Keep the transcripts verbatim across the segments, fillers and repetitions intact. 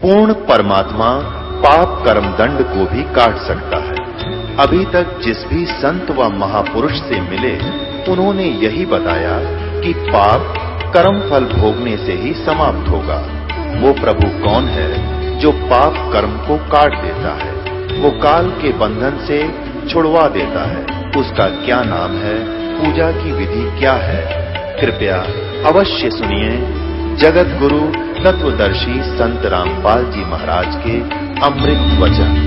पूर्ण परमात्मा पाप कर्म दंड को भी काट सकता है। अभी तक जिस भी संत व महापुरुष से मिले उन्होंने यही बताया कि पाप कर्म फल भोगने से ही समाप्त होगा। वो प्रभु कौन है जो पाप कर्म को काट देता है, वो काल के बंधन से छुड़वा देता है। उसका क्या नाम है, पूजा की विधि क्या है? कृपया अवश्य सुनिए जगत गुरु तत्वदर्शी संत रामपाल जी महाराज के अमृत वचन।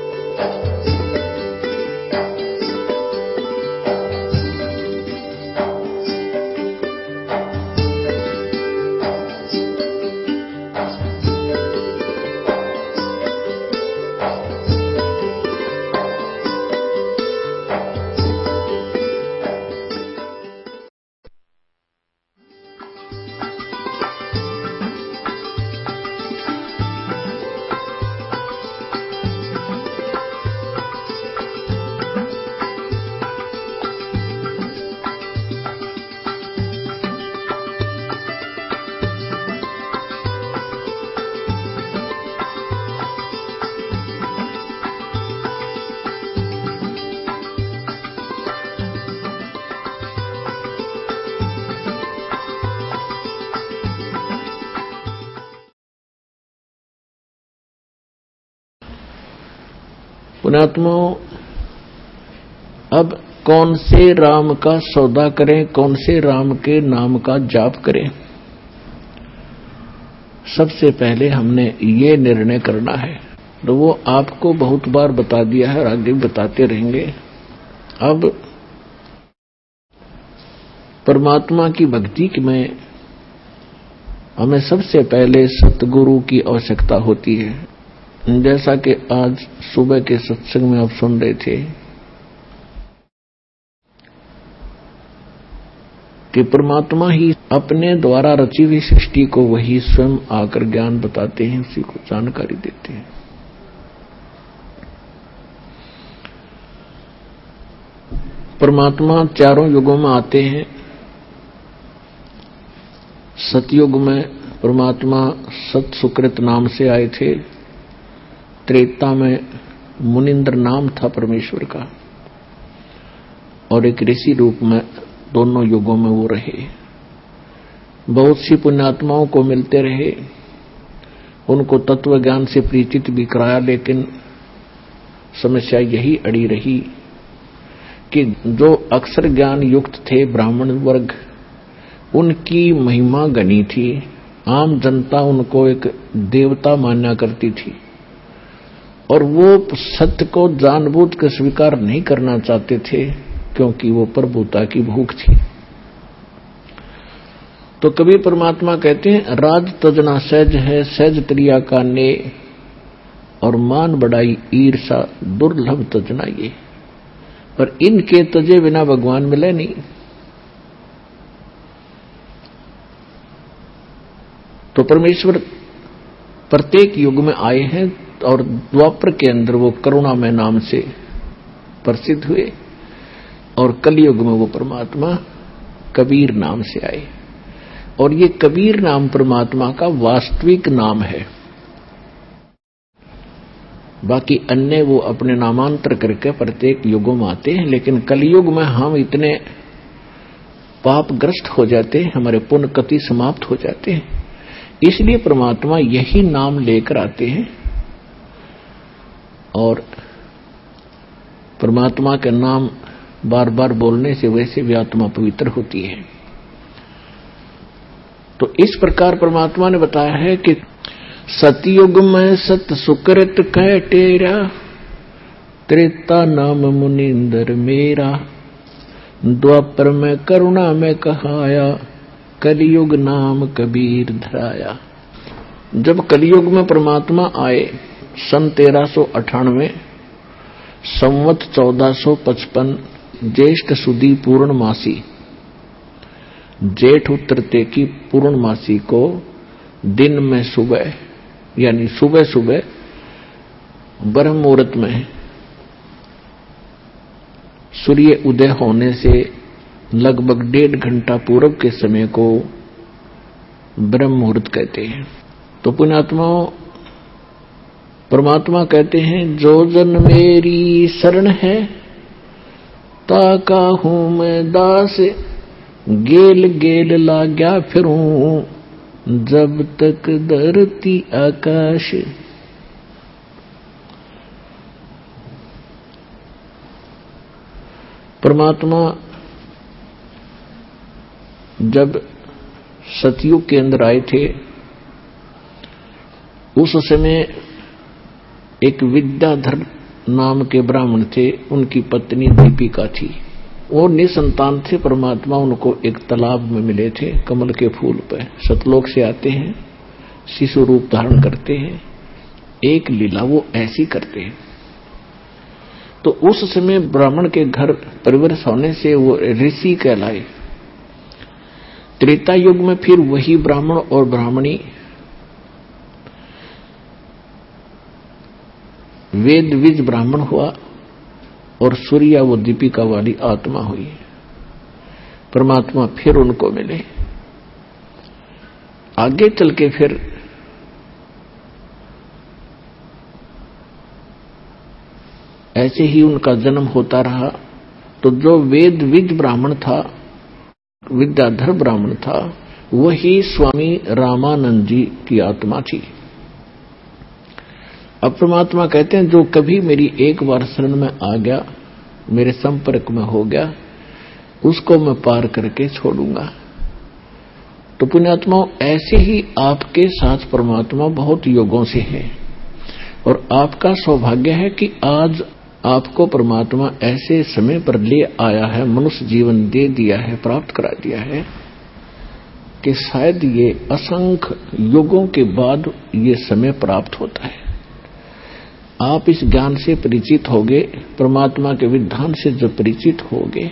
पुण्यात्माओं, अब कौन से राम का सौदा करें, कौन से राम के नाम का जाप करें? सबसे पहले हमने ये निर्णय करना है, तो वो आपको बहुत बार बता दिया है और आगे बताते रहेंगे। अब परमात्मा की भक्ति में हमें सबसे पहले सतगुरु की आवश्यकता होती है। जैसा कि आज सुबह के सत्संग में आप सुन रहे थे कि परमात्मा ही अपने द्वारा रची हुई सृष्टि को वही स्वयं आकर ज्ञान बताते हैं, उसी को जानकारी देते हैं। परमात्मा चारों युगों में आते हैं। सतयुग में परमात्मा सत सुकृत नाम से आए थे। त्रेता में मुनिंद्र नाम था परमेश्वर का, और एक ऋषि रूप में दोनों युगों में वो रहे। बहुत सी पुण्यात्माओं को मिलते रहे, उनको तत्व ज्ञान से परिचित भी कराया, लेकिन समस्या यही अड़ी रही कि जो अक्षर ज्ञान युक्त थे ब्राह्मण वर्ग, उनकी महिमा गनी थी। आम जनता उनको एक देवता माना करती थी और वो सत्य को जानबूझ कर स्वीकार नहीं करना चाहते थे, क्योंकि वो प्रभुता की भूख थी। तो कभी परमात्मा कहते हैं, राज तजना सहज है, सहज त्रिया का ने, और मान बढ़ाई ईर्षा दुर्लभ तजना ये। पर इनके तजे बिना भगवान मिले नहीं। तो परमेश्वर प्रत्येक युग में आए हैं, और द्वापर के अंदर वो करुणामय नाम से प्रसिद्ध हुए, और कलयुग में वो परमात्मा कबीर नाम से आए। और ये कबीर नाम परमात्मा का वास्तविक नाम है। बाकी अन्य वो अपने नामांतर करके प्रत्येक युगों में आते हैं, लेकिन कलयुग में हम इतने पापग्रस्त हो जाते हैं, हमारे पुण्य कति समाप्त हो जाते हैं, इसलिए परमात्मा यही नाम लेकर आते हैं। और परमात्मा के नाम बार बार बोलने से वैसे भी आत्मा पवित्र होती है। तो इस प्रकार परमात्मा ने बताया है कि सतयुग में सत सुकृत कह टेरा, त्रेता नाम मुनिंदर मेरा, द्वापर में करुणा में कहाया, कलयुग नाम कबीर धराया। जब कलयुग में परमात्मा आए सन तेरह सौ अठानवे, संवत चौदह सौ पचपन, ज्येष्ठ सुदी पूर्णमासी, जेठ उतरते की पूर्णमासी को दिन में सुबह, यानी सुबह सुबह ब्रह्म मुहूर्त में सूर्य उदय होने से लगभग डेढ़ घंटा पूर्व के समय को ब्रह्म मुहूर्त कहते हैं। तो पुण्यात्माओं, परमात्मा कहते हैं जो जन मेरी शरण है ताका हूं मैं दास, गेल गेल लाग्या फिरूं जब तक धरती आकाश। परमात्मा जब सतयुग के अंदर आए थे उस समय एक विद्याधर नाम के ब्राह्मण थे, उनकी पत्नी दीपिका थी। वो निसंतान थे। परमात्मा उनको एक तालाब में मिले थे, कमल के फूल पर। सतलोक से आते हैं, शिशु रूप धारण करते हैं, एक लीला वो ऐसी करते हैं। तो उस समय ब्राह्मण के घर परिवर्ष होने से वो ऋषि कहलाए। त्रेता युग में फिर वही ब्राह्मण और ब्राह्मणी वेद विज ब्राह्मण हुआ और सूर्या वो दीपिका वाली आत्मा हुई। परमात्मा फिर उनको मिले। आगे चल के फिर ऐसे ही उनका जन्म होता रहा। तो जो वेद विज ब्राह्मण था, विद्याधर ब्राह्मण था, वही स्वामी रामानंद जी की आत्मा थी। अब परमात्मा कहते हैं जो कभी मेरी एक बार शरण में आ गया, मेरे संपर्क में हो गया, उसको मैं पार करके छोड़ूंगा। तो पुण्यात्माओं, ऐसे ही आपके साथ परमात्मा बहुत योगों से है और आपका सौभाग्य है कि आज आपको परमात्मा ऐसे समय पर ले आया है, मनुष्य जीवन दे दिया है, प्राप्त करा दिया है कि शायद ये असंख्य युगों के बाद ये समय प्राप्त होता है। आप इस ज्ञान से परिचित होगे, परमात्मा के विधान से जब परिचित होगे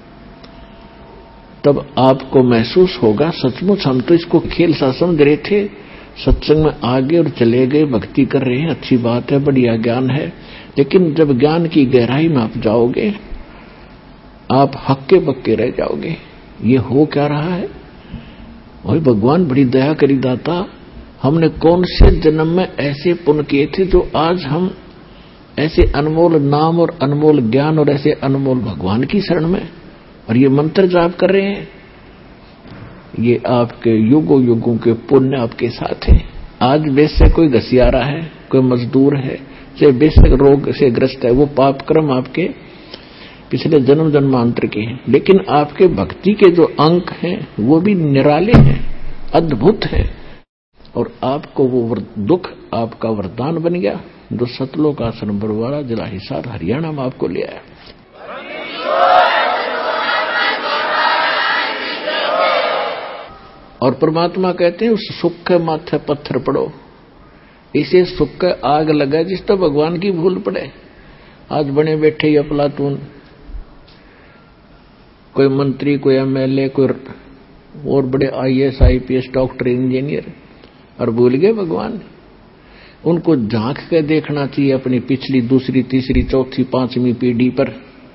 तब आपको महसूस होगा सचमुच हम तो इसको खेल सा समझ रहे थे, सत्संग में आगे और चले गए, भक्ति कर रहे हैं, अच्छी बात है, बढ़िया ज्ञान है। लेकिन जब ज्ञान की गहराई में आप जाओगे आप हक्के पक्के रह जाओगे। ये हो क्या रहा है? वही भगवान बड़ी दया करी दाता, हमने कौन से जन्म में ऐसे पुण्य किए थे जो आज हम ऐसे अनमोल नाम और अनमोल ज्ञान और ऐसे अनमोल भगवान की शरण में और ये मंत्र जाप कर रहे हैं। ये आपके युगों युगों के पुण्य आपके साथ है। आज बेशक कोई घसियारा है, कोई मजदूर है, चाहे बेशक रोग से ग्रस्त है, वो पाप कर्म आपके पिछले जन्म जन्मांतर के हैं, लेकिन आपके भक्ति के जो अंक हैं वो भी निराले हैं, अद्भुत हैं। और आपको वो दुख आपका वरदान बन गया जो सतलोक आश्रम बरवाड़ा जिला हिसार हरियाणा में आपको ले आया। और परमात्मा कहते हैं उस सुख के माथे पत्थर पड़ो, इसे सुख के आग लगा जिस तो भगवान की भूल पड़े। आज बने बैठे अफलातून, कोई मंत्री, कोई एमएलए, कोई और बड़े आईएएस आईपीएस डॉक्टर इंजीनियर, और भूल गए भगवान। उनको झांक के देखना चाहिए अपनी पिछली दूसरी तीसरी चौथी पांचवी पीढ़ी पर,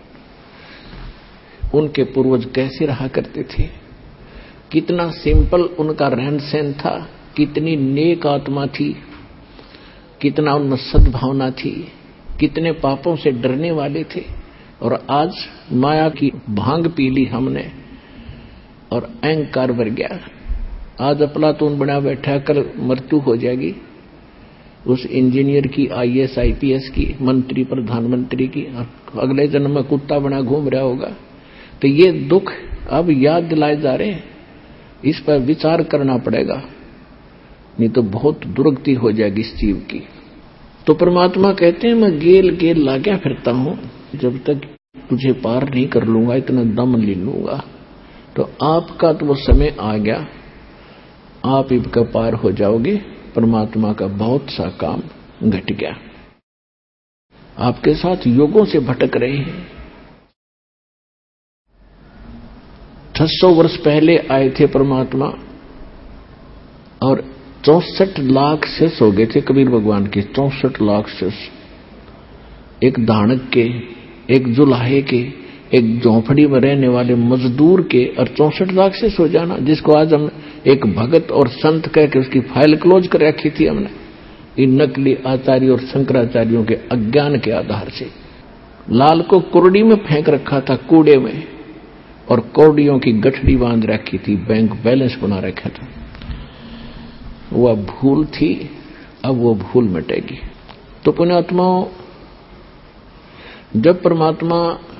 उनके पूर्वज कैसे रहा करते थे, कितना सिंपल उनका रहन सहन था, कितनी नेक आत्मा थी, कितना उनमें सद्भावना थी, कितने पापों से डरने वाले थे। और आज माया की भांग पी ली हमने और अहंकार भर गया। आज अफलातून बना बैठा, कल मृत्यु हो जाएगी उस इंजीनियर की, आईएएस आईपीएस की, मंत्री प्रधानमंत्री की, अगले जन्म में कुत्ता बना घूम रहा होगा। तो ये दुख अब याद दिलाए जा रहे हैं, इस पर विचार करना पड़ेगा, नहीं तो बहुत दुर्गति हो जाएगी इस जीव की। तो परमात्मा कहते हैं मैं गेल गेल लाग्या फिरता हूं, जब तक तुझे पार नहीं कर लूंगा, इतना दम ले लूंगा। तो आपका तो वो समय आ गया, आप इनका पार हो जाओगे। परमात्मा का बहुत सा काम घट गया, आपके साथ योगों से भटक रहे हैं। छह सौ वर्ष पहले आए थे परमात्मा और चौसठ लाख शेष हो गए थे कबीर भगवान के, चौसठ लाख शेष। एक धानक के, एक जुलाहे के, एक झोंपड़ी में रहने वाले मजदूर के, और चौसठ लाख शेष हो जाना, जिसको आज हम एक भगत और संत कह के उसकी फाइल क्लोज कर रखी थी हमने। इन नकली आचार्य और शंकराचार्यों के अज्ञान के आधार से लाल को कुर्डी में फेंक रखा था, कूड़े में, और कौड़ियों की गठड़ी बांध रखी थी, बैंक बैलेंस बना रखा था। वह भूल थी, अब वो भूल मिटेगी। तो पुण्यात्माओं, जब परमात्मा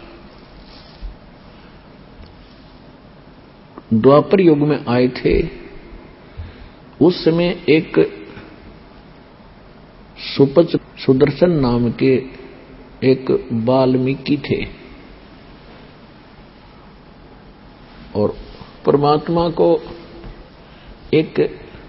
द्वापर युग में आए थे, उस समय एक सुपच सुदर्शन नाम के एक वाल्मीकि थे, और परमात्मा को एक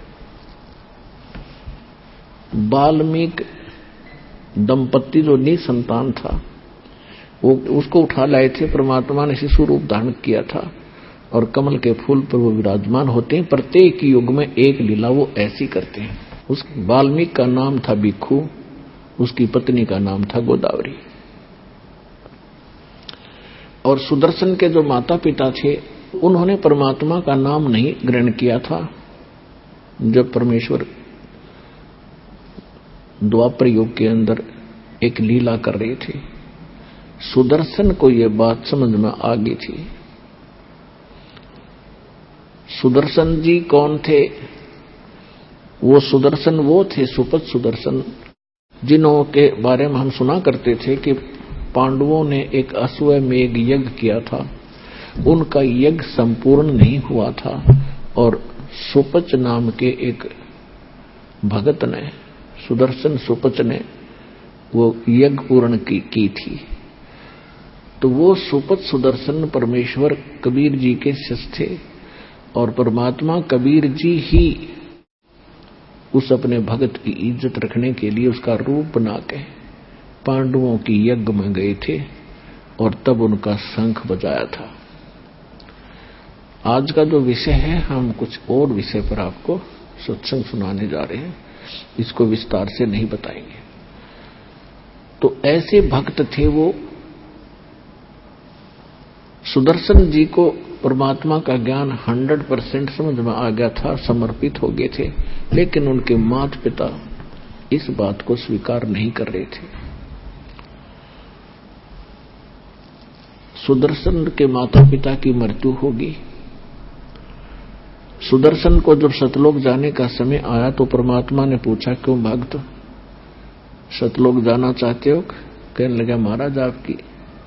वाल्मीकि दंपत्ति जो निसंतान था, वो उसको उठा लाए थे। परमात्मा ने शिशु रूप धारण किया था और कमल के फूल पर वो विराजमान होते हैं। प्रत्येक युग में एक लीला वो ऐसी करते हैं। उस वाल्मीकि का नाम था भिक्खु, उसकी पत्नी का नाम था गोदावरी। और सुदर्शन के जो माता पिता थे, उन्होंने परमात्मा का नाम नहीं ग्रहण किया था। जब परमेश्वर द्वापर युग के अंदर एक लीला कर रहे थे, सुदर्शन को यह बात समझ में आ गई थी। सुदर्शन जी कौन थे? वो सुदर्शन वो थे, सुपथ सुदर्शन, जिन्हों के बारे में हम सुना करते थे कि पांडवों ने एक अश्वमेध यज्ञ किया था, उनका यज्ञ संपूर्ण नहीं हुआ था, और सुपच नाम के एक भगत ने, सुदर्शन सुपच ने वो यज्ञ पूर्ण की, की थी। तो वो सुपच सुदर्शन परमेश्वर कबीर जी के शिष्य थे, और परमात्मा कबीर जी ही उस अपने भगत की इज्जत रखने के लिए उसका रूप बना के पांडवों की यज्ञ में गए थे, और तब उनका शंख बजाया था। आज का जो विषय है, हम कुछ और विषय पर आपको सत्संग सुनाने जा रहे हैं, इसको विस्तार से नहीं बताएंगे। तो ऐसे भक्त थे वो। सुदर्शन जी को परमात्मा का ज्ञान हंड्रेड परसेंट समझ में आ गया था, समर्पित हो गए थे, लेकिन उनके माता पिता इस बात को स्वीकार नहीं कर रहे थे। सुदर्शन के माता पिता की मृत्यु होगी। सुदर्शन को जब सतलोक जाने का समय आया तो परमात्मा ने पूछा, क्यों भक्त सतलोक जाना चाहते हो? कहने लगा, महाराज आपकी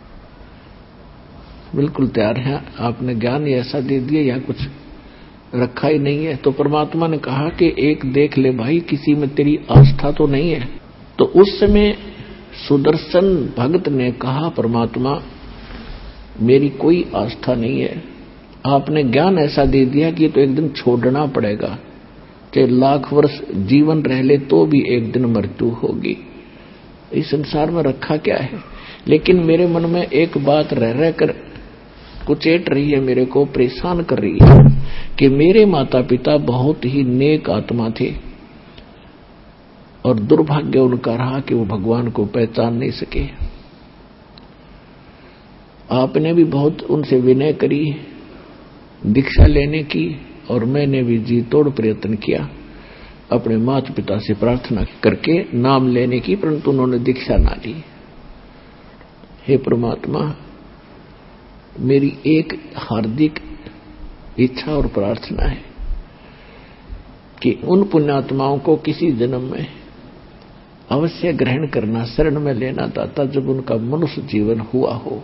बिल्कुल तैयार है, आपने ज्ञान ही ऐसा दे दिया, यहाँ कुछ रखा ही नहीं है। तो परमात्मा ने कहा कि एक देख ले भाई, किसी में तेरी आस्था तो नहीं है। तो उस समय सुदर्शन भक्त ने कहा, परमात्मा मेरी कोई आस्था नहीं है, आपने ज्ञान ऐसा दे दिया कि तो एक दिन छोड़ना पड़ेगा, चाहे लाख वर्ष जीवन रह ले तो भी एक दिन मृत्यु होगी। इस संसार में रखा क्या है? लेकिन मेरे मन में एक बात रह रह कर कुचेट रही है, मेरे को परेशान कर रही है कि मेरे माता पिता बहुत ही नेक आत्मा थे, और दुर्भाग्य उनका रहा कि वो भगवान को पहचान नहीं सके। आपने भी बहुत उनसे विनय करी दीक्षा लेने की, और मैंने भी जी तोड़ प्रयत्न किया अपने माता पिता से प्रार्थना करके नाम लेने की, परंतु उन्होंने दीक्षा ना ली। हे परमात्मा, मेरी एक हार्दिक इच्छा और प्रार्थना है कि उन पुण्यात्माओं को किसी जन्म में अवश्य ग्रहण करना, शरण में लेना दाता, जब उनका मनुष्य जीवन हुआ हो।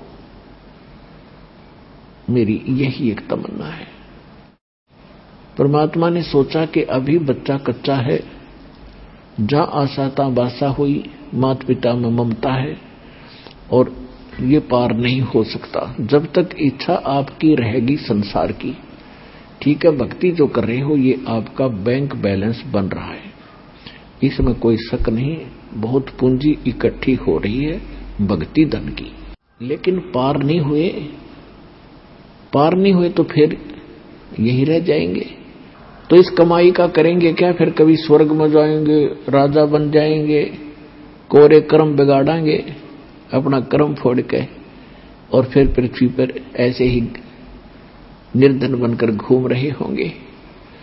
मेरी यही एक तमन्ना है। परमात्मा ने सोचा कि अभी बच्चा कच्चा है, जहां आशा ता बासा हुई, माता पिता में ममता है, और ये पार नहीं हो सकता जब तक इच्छा आपकी रहेगी संसार की। ठीक है, भक्ति जो कर रहे हो ये आपका बैंक बैलेंस बन रहा है, इसमें कोई शक नहीं, बहुत पूंजी इकट्ठी हो रही है भक्ति धन की, लेकिन पार नहीं हुए पार नहीं हुए तो फिर यही रह जाएंगे। तो इस कमाई का करेंगे क्या? फिर कभी स्वर्ग में जाएंगे, राजा बन जाएंगे, कोरे कर्म बिगाड़ेंगे अपना कर्म फोड़ के, और फिर पृथ्वी पर ऐसे ही निर्धन बनकर घूम रहे होंगे।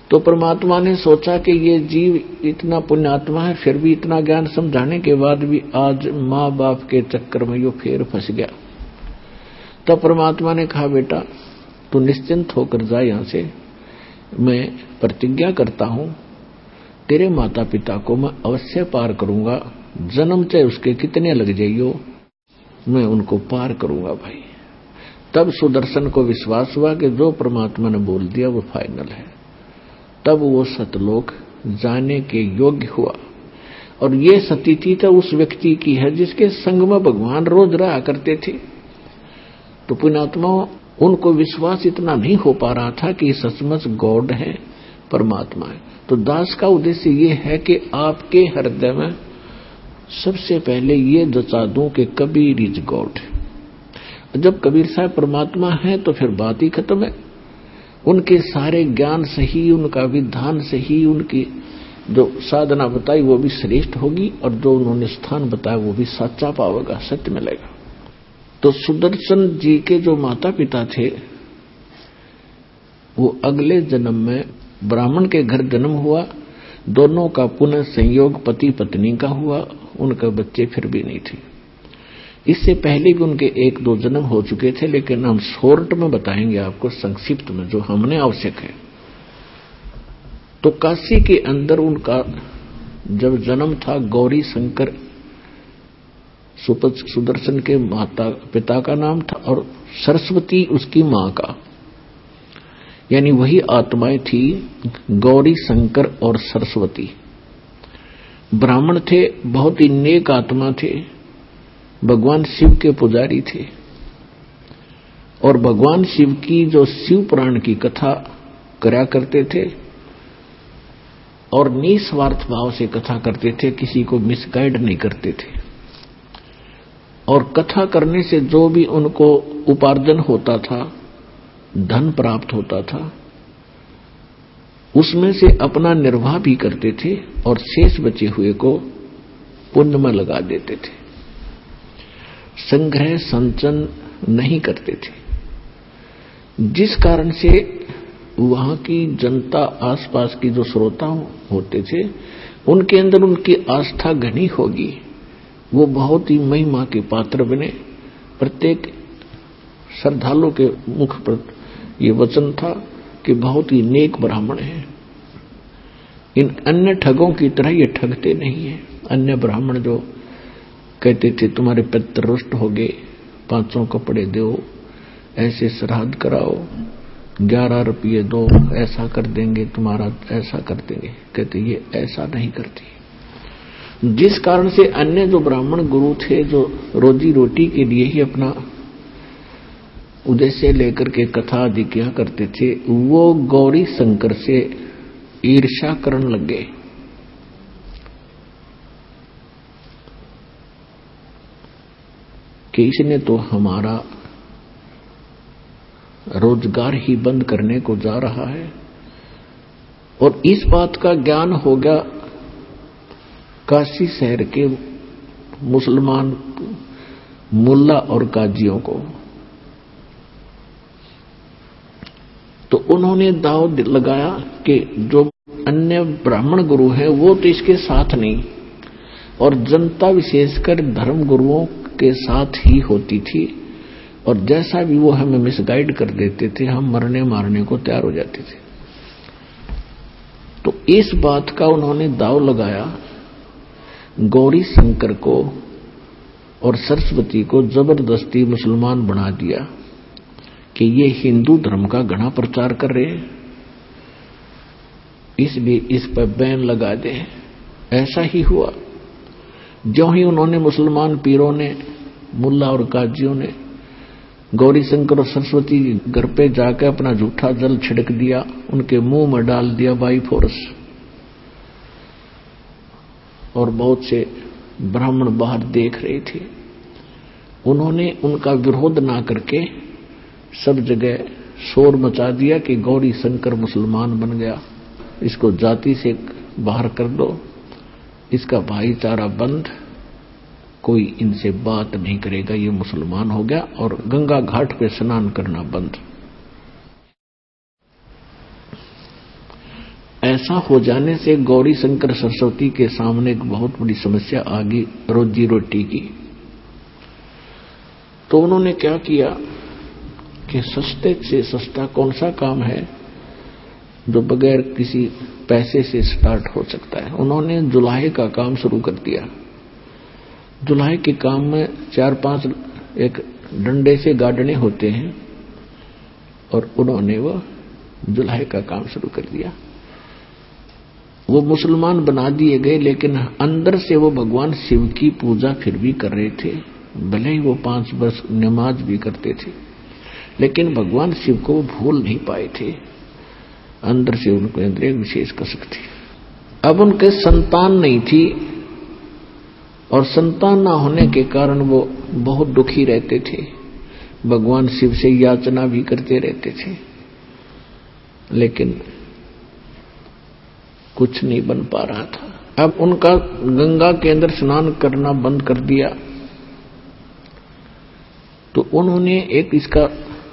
तो परमात्मा ने सोचा कि ये जीव इतना पुण्यात्मा है, फिर भी इतना ज्ञान समझाने के बाद भी आज माँ बाप के चक्कर में यो फिर फंस गया। तब परमात्मा ने कहा, बेटा तू निश्चिंत होकर जा यहां से, मैं प्रतिज्ञा करता हूं तेरे माता पिता को मैं अवश्य पार करूंगा, जन्म चाहे उसके कितने लग जाइयो, मैं उनको पार करूंगा भाई। तब सुदर्शन को विश्वास हुआ कि जो परमात्मा ने बोल दिया वो फाइनल है। तब वो सतलोक जाने के योग्य हुआ। और ये स्थिति तो उस व्यक्ति की है जिसके संग में भगवान रोज रहा करते थे। तो पुण्यात्मा उनको विश्वास इतना नहीं हो पा रहा था कि सचमुच गॉड है, परमात्मा है। तो दास का उद्देश्य ये है कि आपके हृदय में सबसे पहले ये जचा दूं कि कबीर इज गॉड। जब कबीर साहब परमात्मा है तो फिर बात ही खत्म है। उनके सारे ज्ञान सही, उनका विधान सही, उनकी जो साधना बताई वो भी श्रेष्ठ होगी, और जो उन्होंने स्थान बताया वो भी सच्चा पावेगा, सत्य मिलेगा। तो सुदर्शन जी के जो माता पिता थे वो अगले जन्म में ब्राह्मण के घर जन्म हुआ। दोनों का पुनः संयोग पति पत्नी का हुआ। उनके बच्चे फिर भी नहीं थे। इससे पहले भी उनके एक दो जन्म हो चुके थे, लेकिन हम शॉर्ट में बताएंगे आपको, संक्षिप्त में, जो हमने आवश्यक है। तो काशी के अंदर उनका जब जन्म था, गौरी शंकर सुदर्शन के माता पिता का नाम था, और सरस्वती उसकी मां का, यानी वही आत्माएं थी, गौरी शंकर और सरस्वती। ब्राह्मण थे, बहुत ही नेक आत्मा थे, भगवान शिव के पुजारी थे, और भगवान शिव की जो शिव पुराण की कथा करा करते थे, और निस्वार्थ भाव से कथा करते थे, किसी को मिसगाइड नहीं करते थे। और कथा करने से जो भी उनको उपार्जन होता था, धन प्राप्त होता था, उसमें से अपना निर्वाह भी करते थे, और शेष बचे हुए को पुण्य में लगा देते थे। संग्रह संचन नहीं करते थे, जिस कारण से वहां की जनता, आसपास की जो श्रोता होते थे, उनके अंदर उनकी आस्था घनी होगी। वो बहुत ही महिमा के पात्र बने। प्रत्येक श्रद्धालु के मुख पर ये वचन था कि बहुत ही नेक ब्राह्मण है। इन अन्य ठगों की तरह ये ठगते नहीं है। अन्य ब्राह्मण जो कहते थे तुम्हारे पितर रुष्ट हो गए, पांचों कपड़े दो, ऐसे श्राद्ध कराओ, ग्यारह रुपये दो, ऐसा कर देंगे, तुम्हारा ऐसा कर देंगे, कहते ये ऐसा नहीं करती। जिस कारण से अन्य जो ब्राह्मण गुरु थे, जो रोजी रोटी के लिए ही अपना उद्देश्य लेकर के कथा आदि किया करते थे, वो गौरी शंकर से ईर्ष्या करने लग गए। कि इसने तो हमारा रोजगार ही बंद करने को जा रहा है। और इस बात का ज्ञान हो गया काशी शहर के मुसलमान मुल्ला और काजियों को। तो उन्होंने दाव लगाया कि जो अन्य ब्राह्मण गुरु हैं वो तो इसके साथ नहीं, और जनता विशेषकर धर्म गुरुओं के साथ ही होती थी, और जैसा भी वो हमें मिसगाइड कर देते थे, हम मरने मारने को तैयार हो जाते थे। तो इस बात का उन्होंने दाव लगाया, गौरी शंकर को और सरस्वती को जबरदस्ती मुसलमान बना दिया कि ये हिंदू धर्म का घना प्रचार कर रहे हैं, इसलिए इस पर बैन लगा दे। ऐसा ही हुआ। जो ही उन्होंने मुसलमान पीरों ने, मुल्ला और काजियों ने गौरी शंकर और सरस्वती घर पे जाकर अपना झूठा जल छिड़क दिया, उनके मुंह में डाल दिया बाई फोर्स, और बहुत से ब्राह्मण बाहर देख रहे थे। उन्होंने उनका विरोध ना करके सब जगह शोर मचा दिया कि गौरी शंकर मुसलमान बन गया, इसको जाति से बाहर कर दो, इसका भाईचारा बंद, कोई इनसे बात नहीं करेगा, ये मुसलमान हो गया, और गंगा घाट पे स्नान करना बंद। ऐसा हो जाने से गौरी शंकर सरस्वती के सामने एक बहुत बड़ी समस्या आ गई रोजी रोटी की। तो उन्होंने क्या किया कि सस्ते से सस्ता कौन सा काम है जो बगैर किसी पैसे से स्टार्ट हो सकता है। उन्होंने जुलाहे का काम शुरू कर दिया। जुलाहे के काम में चार पांच एक डंडे से गाड़ने होते हैं और उन्होंने वो जुलाहे का काम शुरू कर दिया। वो मुसलमान बना दिए गए, लेकिन अंदर से वो भगवान शिव की पूजा फिर भी कर रहे थे। भले ही वो पांच वर्ष नमाज भी करते थे, लेकिन भगवान शिव को वो भूल नहीं पाए थे। अंदर से उनको अंदर एक विशेष कसक थी। अब उनके संतान नहीं थी और संतान ना होने के कारण वो बहुत दुखी रहते थे। भगवान शिव से याचना भी करते रहते थे, लेकिन कुछ नहीं बन पा रहा था। अब उनका गंगा के अंदर स्नान करना बंद कर दिया। तो उन्होंने एक इसका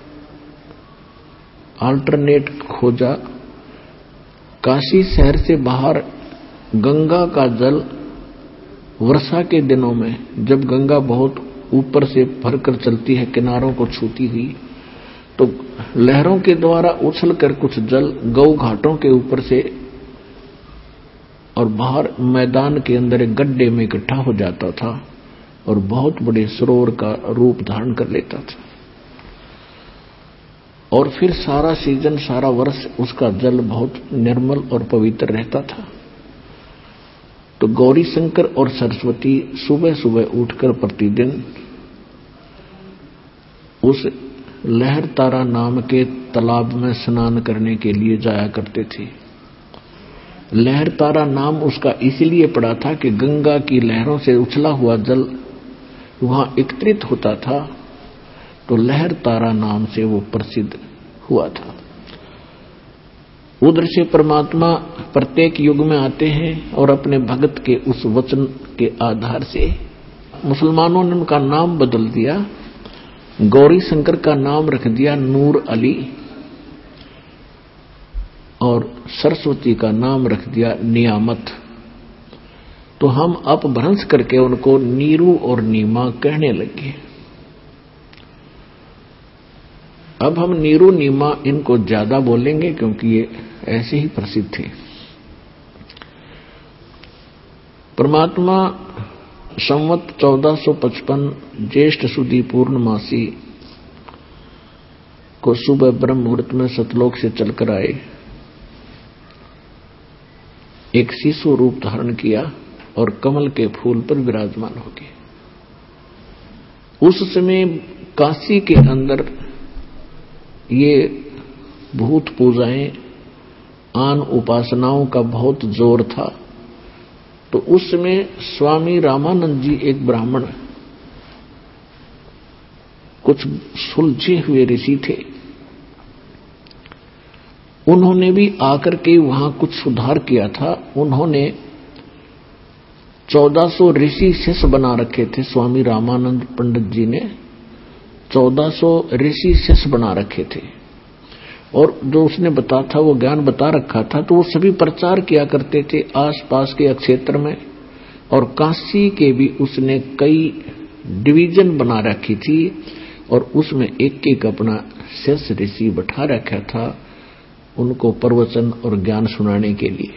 अल्टरनेट खोजा। काशी शहर से बाहर गंगा का जल वर्षा के दिनों में, जब गंगा बहुत ऊपर से भरकर चलती है, किनारों को छूती हुई, तो लहरों के द्वारा उछलकर कुछ जल गौ घाटों के ऊपर से और बाहर मैदान के अंदर एक गड्ढे में इकट्ठा हो जाता था और बहुत बड़े सरोवर का रूप धारण कर लेता था। और फिर सारा सीजन, सारा वर्ष उसका जल बहुत निर्मल और पवित्र रहता था। तो गौरी शंकर और सरस्वती सुबह सुबह उठकर प्रतिदिन उस लहर तारा नाम के तालाब में स्नान करने के लिए जाया करते थे। लहर तारा नाम उसका इसलिए पड़ा था कि गंगा की लहरों से उछला हुआ जल वहां एकत्रित होता था, तो लहर तारा नाम से वो प्रसिद्ध हुआ था। उधर से परमात्मा प्रत्येक युग में आते हैं और अपने भगत के उस वचन के आधार से मुसलमानों ने उनका नाम बदल दिया। गौरी शंकर का नाम रख दिया नूर अली और सरस्वती का नाम रख दिया नियामत। तो हम अपभ्रंश करके उनको नीरू और नीमा कहने लगे। अब हम नीरू नीमा इनको ज्यादा बोलेंगे क्योंकि ये ऐसे ही प्रसिद्ध थे। परमात्मा संवत चौदह सौ पचपन ज्येष्ठ सुदी पूर्णमासी को सुबह ब्रह्म मुहूर्त में सतलोक से चलकर आए। एक शिशु रूप धारण किया और कमल के फूल पर विराजमान हो गए। उस समय काशी के अंदर ये भूत पूजाएं, आन उपासनाओं का बहुत जोर था। तो उस समय स्वामी रामानंद जी एक ब्राह्मण, कुछ सुलझे हुए ऋषि थे। उन्होंने भी आकर के वहां कुछ सुधार किया था। उन्होंने चौदह सौ ऋषि शिष्य बना रखे थे। स्वामी रामानंद पंडित जी ने चौदह सौ ऋषि शिष्य बना रखे थे और जो उसने बता था वो ज्ञान बता रखा था। तो वो सभी प्रचार किया करते थे आसपास के क्षेत्र में। और काशी के भी उसने कई डिवीजन बना रखी थी और उसमें एक एक अपना शिष्य ऋषि बैठा रखा था उनको प्रवचन और ज्ञान सुनाने के लिए।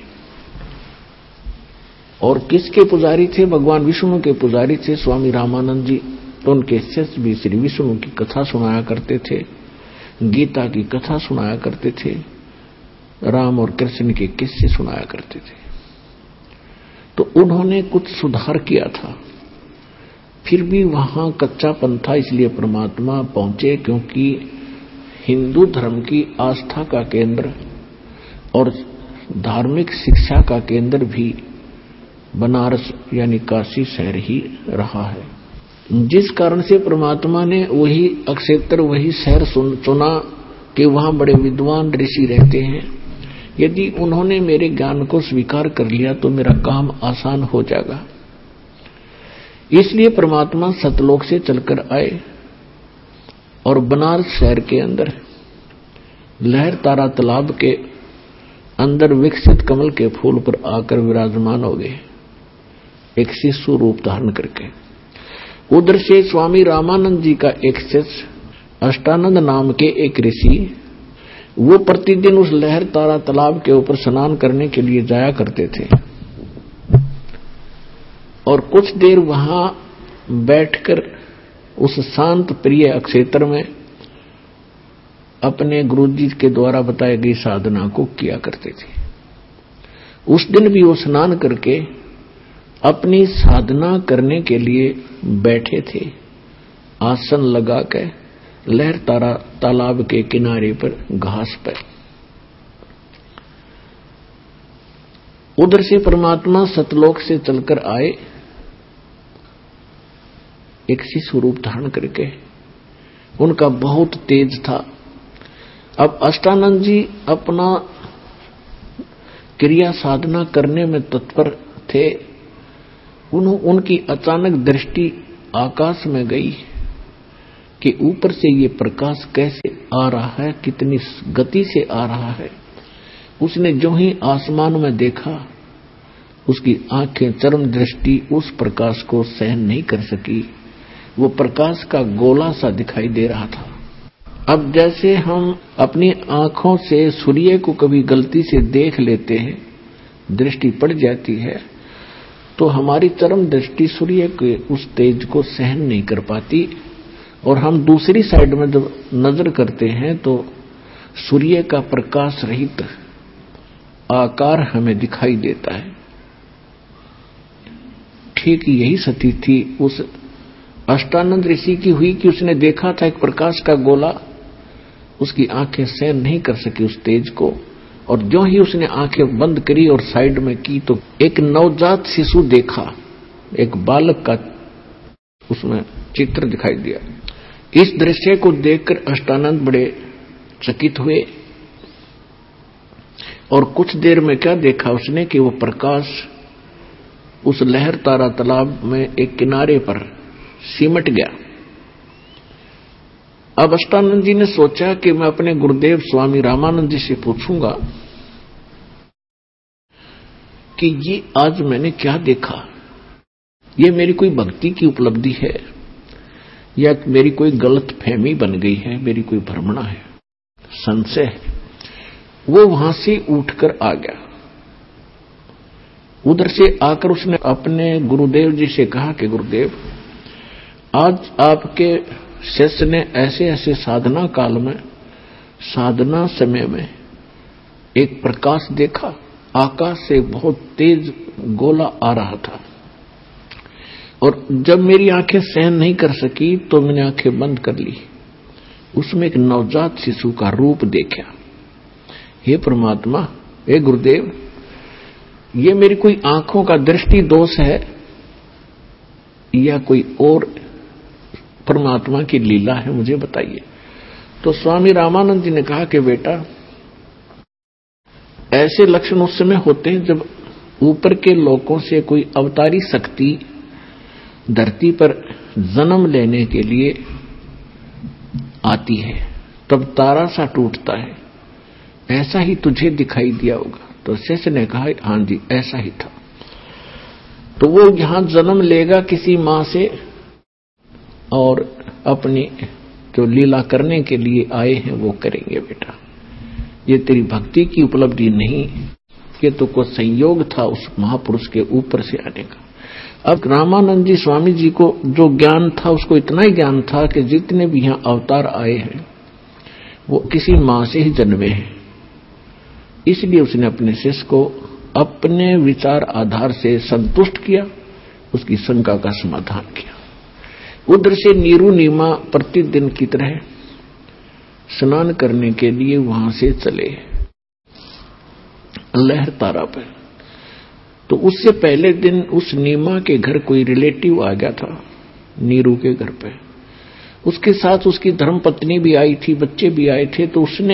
और किसके पुजारी थे? भगवान विष्णु के पुजारी थे स्वामी रामानंद जी। तो उनके शिष्य भी श्री विष्णु की कथा सुनाया करते थे, गीता की कथा सुनाया करते थे, राम और कृष्ण के किस्से सुनाया करते थे। तो उन्होंने कुछ सुधार किया था। फिर भी वहां कच्चापन था, इसलिए परमात्मा पहुंचे। क्योंकि हिंदू धर्म की आस्था का केंद्र और धार्मिक शिक्षा का केंद्र भी बनारस यानी काशी शहर ही रहा है। जिस कारण से परमात्मा ने वही क्षेत्र, वही शहर चुना कि वहां बड़े विद्वान ऋषि रहते हैं। यदि उन्होंने मेरे ज्ञान को स्वीकार कर लिया तो मेरा काम आसान हो जाएगा। इसलिए परमात्मा सतलोक से चलकर आए और बनारस शहर के अंदर लहर तारा तालाब के अंदर विकसित कमल के फूल पर आकर विराजमान हो गए, एक शिशु रूप धारण करके। उधर से स्वामी रामानंद जी का एक शिष्य अष्टानंद नाम के एक ऋषि, वो प्रतिदिन उस लहर तारा तालाब के ऊपर स्नान करने के लिए जाया करते थे और कुछ देर वहां बैठकर उस शांत प्रिय अक्षेत्र में अपने गुरुजी के द्वारा बताई गई साधना को किया करते थे। उस दिन भी वो स्नान करके अपनी साधना करने के लिए बैठे थे, आसन लगा के लहर तारा तालाब के किनारे पर घास पर। उधर से परमात्मा सतलोक से चलकर आए, एक शिशु रूप धारण करके। उनका बहुत तेज था। अब अष्टानंद जी अपना क्रिया साधना करने में तत्पर थे। उन्हों उनकी अचानक दृष्टि आकाश में गई कि ऊपर से ये प्रकाश कैसे आ रहा है, कितनी गति से आ रहा है। उसने जो ही आसमान में देखा, उसकी आंखें चरम दृष्टि उस प्रकाश को सहन नहीं कर सकी। वो प्रकाश का गोला सा दिखाई दे रहा था। अब जैसे हम अपनी आंखों से सूर्य को कभी गलती से देख लेते हैं, दृष्टि पड़ जाती है, तो हमारी चरम दृष्टि सूर्य के उस तेज को सहन नहीं कर पाती और हम दूसरी साइड में जब नजर करते हैं तो सूर्य का प्रकाश रहित आकार हमें दिखाई देता है। ठीक यही स्थिति थी उस अष्टानंद ऋषि की हुई कि उसने देखा था एक प्रकाश का गोला, उसकी आंखें सहन नहीं कर सकी उस तेज को, और जो ही उसने आंखें बंद करी और साइड में की तो एक नवजात शिशु देखा, एक बालक का उसमें चित्र दिखाई दिया। इस दृश्य को देखकर अष्टानंद बड़े चकित हुए और कुछ देर में क्या देखा उसने कि वो प्रकाश उस लहर तारा तालाब में एक किनारे पर सिमट गया। अब अष्टानंद जी ने सोचा कि मैं अपने गुरुदेव स्वामी रामानंद जी से पूछूंगा कि ये आज मैंने क्या देखा, ये मेरी कोई भक्ति की उपलब्धि है या मेरी कोई गलत फहमी बन गई है, मेरी कोई भ्रमणा है, संशय है। वो वहां से उठकर आ गया। उधर से आकर उसने अपने गुरुदेव जी से कहा कि गुरुदेव, आज आपके शिष्य ने ऐसे ऐसे साधना काल में, साधना समय में एक प्रकाश देखा, आकाश से बहुत तेज गोला आ रहा था और जब मेरी आंखें सहन नहीं कर सकी तो मैंने आंखें बंद कर ली। उसमें एक नवजात शिशु का रूप देखा। हे परमात्मा, हे गुरुदेव, ये मेरी कोई आंखों का दृष्टि दोष है या कोई और परमात्मा की लीला है, मुझे बताइए। तो स्वामी रामानंद जी ने कहा कि बेटा, ऐसे लक्षण उस समय होते हैं जब ऊपर के लोकों से कोई अवतारी शक्ति धरती पर जन्म लेने के लिए आती है, तब तारा सा टूटता है। ऐसा ही तुझे दिखाई दिया होगा। तो शिष्य ने कहा हां जी, ऐसा ही था। तो वो यहां जन्म लेगा किसी मां से और अपनी जो लीला करने के लिए आए हैं वो करेंगे। बेटा, ये तेरी भक्ति की उपलब्धि नहीं, ये तो कोई संयोग था उस महापुरुष के ऊपर से आने का। अब रामानंद जी स्वामी जी को जो ज्ञान था, उसको इतना ही ज्ञान था कि जितने भी यहां अवतार आए हैं वो किसी मां से ही जन्मे हैं। इसलिए उसने अपने शिष्य को अपने विचार आधार से संतुष्ट किया, उसकी शंका का समाधान किया। उधर से नीरू नीमा प्रतिदिन की तरह स्नान करने के लिए वहां से चले लहर तारा पर। तो उससे पहले दिन उस नीमा के घर कोई रिलेटिव आ गया था, नीरू के घर पे। उसके साथ उसकी धर्मपत्नी भी आई थी, बच्चे भी आए थे। तो उसने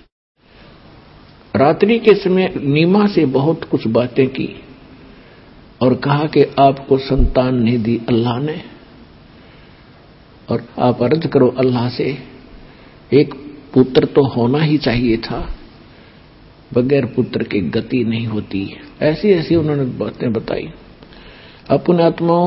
रात्रि के समय नीमा से बहुत कुछ बातें की और कहा कि आपको संतान नहीं दी अल्लाह ने, और आप अर्ज करो अल्लाह से, एक पुत्र तो होना ही चाहिए था। बगैर पुत्र के गति नहीं होती। ऐसी ऐसी उन्होंने बातें बताई। अपने आत्माओं,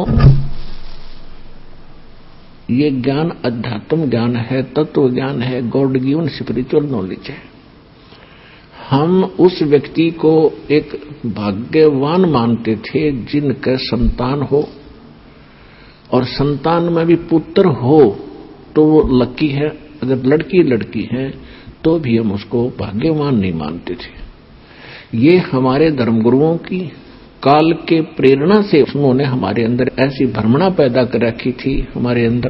ये ज्ञान अध्यात्म ज्ञान है, तत्व ज्ञान है, गॉड गिवन स्पिरिचुअल नॉलेज है। हम उस व्यक्ति को एक भाग्यवान मानते थे जिनके संतान हो, और संतान में भी पुत्र हो तो वो लकी है, अगर लड़की लड़की है तो भी हम उसको भाग्यवान नहीं मानते थे। ये हमारे धर्मगुरुओं की काल के प्रेरणा से उन्होंने हमारे अंदर ऐसी भ्रमणा पैदा कर रखी थी हमारे अंदर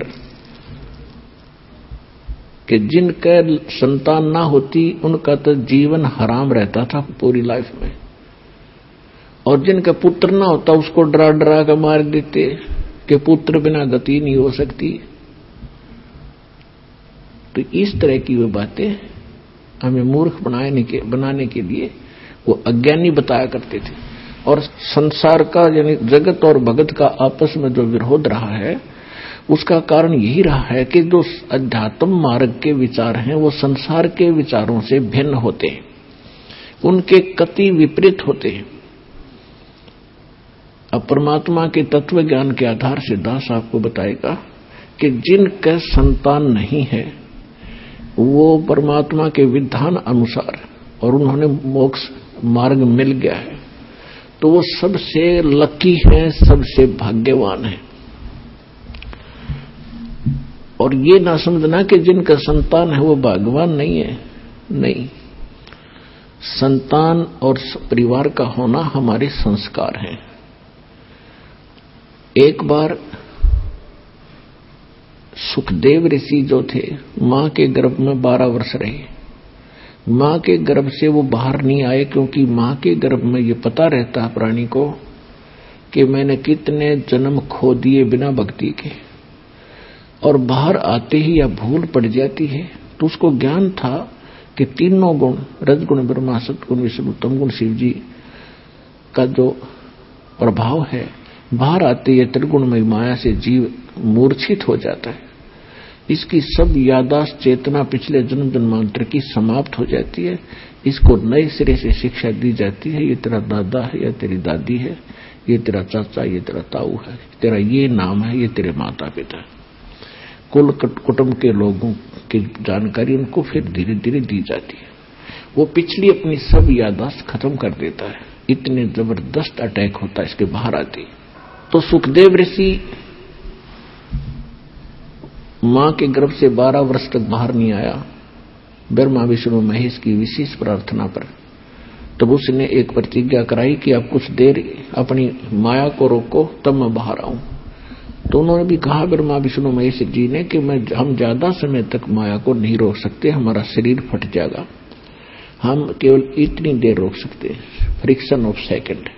कि जिनके संतान ना होती उनका तो जीवन हराम रहता था पूरी लाइफ में, और जिनका पुत्र ना होता उसको डरा डरा कर मार देते कि पुत्र बिना गति नहीं हो सकती। तो इस तरह की वो बातें हमें मूर्ख बनाने के बनाने के लिए वो अज्ञानी बताया करते थे। और संसार का यानी जगत और भगत का आपस में जो विरोध रहा है उसका कारण यही रहा है कि जो अध्यात्म मार्ग के विचार हैं वो संसार के विचारों से भिन्न होते हैं, उनके कति विपरीत होते हैं। अब परमात्मा के तत्व ज्ञान के आधार से दास आपको बताएगा कि जिनका संतान नहीं है वो परमात्मा के विधान अनुसार और उन्होंने मोक्ष मार्ग मिल गया है तो वो सबसे लकी है, सबसे भाग्यवान है। और ये ना समझना कि जिनका संतान है वो भाग्यवान नहीं है, नहीं। संतान और परिवार का होना हमारे संस्कार हैं। एक बार सुखदेव ऋषि जो थे मां के गर्भ में बारह वर्ष रहे। मां के गर्भ से वो बाहर नहीं आए क्योंकि मां के गर्भ में ये पता रहता है प्राणी को कि मैंने कितने जन्म खो दिए बिना भक्ति के, और बाहर आते ही या भूल पड़ जाती है तो उसको ज्ञान था कि तीनों गुण रजगुण ब्रह्मा सतगुण विष्णु तम गुण शिव जी का जो प्रभाव है बाहर आते ही त्रिगुणमय माया से जीव मूर्छित हो जाता है। इसकी सब यादाश्त चेतना पिछले जन्म जन्मांतर की समाप्त हो जाती है। इसको नए सिरे से शिक्षा दी जाती है, ये तेरा दादा है या तेरी दादी है, ये तेरा चाचा, ये तेरा ताऊ है, तेरा ये नाम है, ये तेरे माता पिता। कुल कुटुंब के लोगों की जानकारी उनको फिर धीरे धीरे दी जाती है। वो पिछली अपनी सब यादाश्त खत्म कर देता है। इतने जबरदस्त अटैक होता है इसके बाहर आती। तो सुखदेव ऋषि मां के गर्भ से बारह वर्ष तक बाहर नहीं आया ब्रह्मा विष्णु महेश की विशेष प्रार्थना पर। तब उसने एक प्रतिज्ञा कराई कि अब कुछ देर अपनी माया को रोको तब मैं बाहर आऊं। तो उन्होंने भी कहा ब्रह्मा विष्णु महेश जी ने कि मैं हम ज्यादा समय तक माया को नहीं रोक सकते, हमारा शरीर फट जाएगा, हम केवल इतनी देर रोक सकते हैं, फ्रिक्शन ऑफ सेकंड।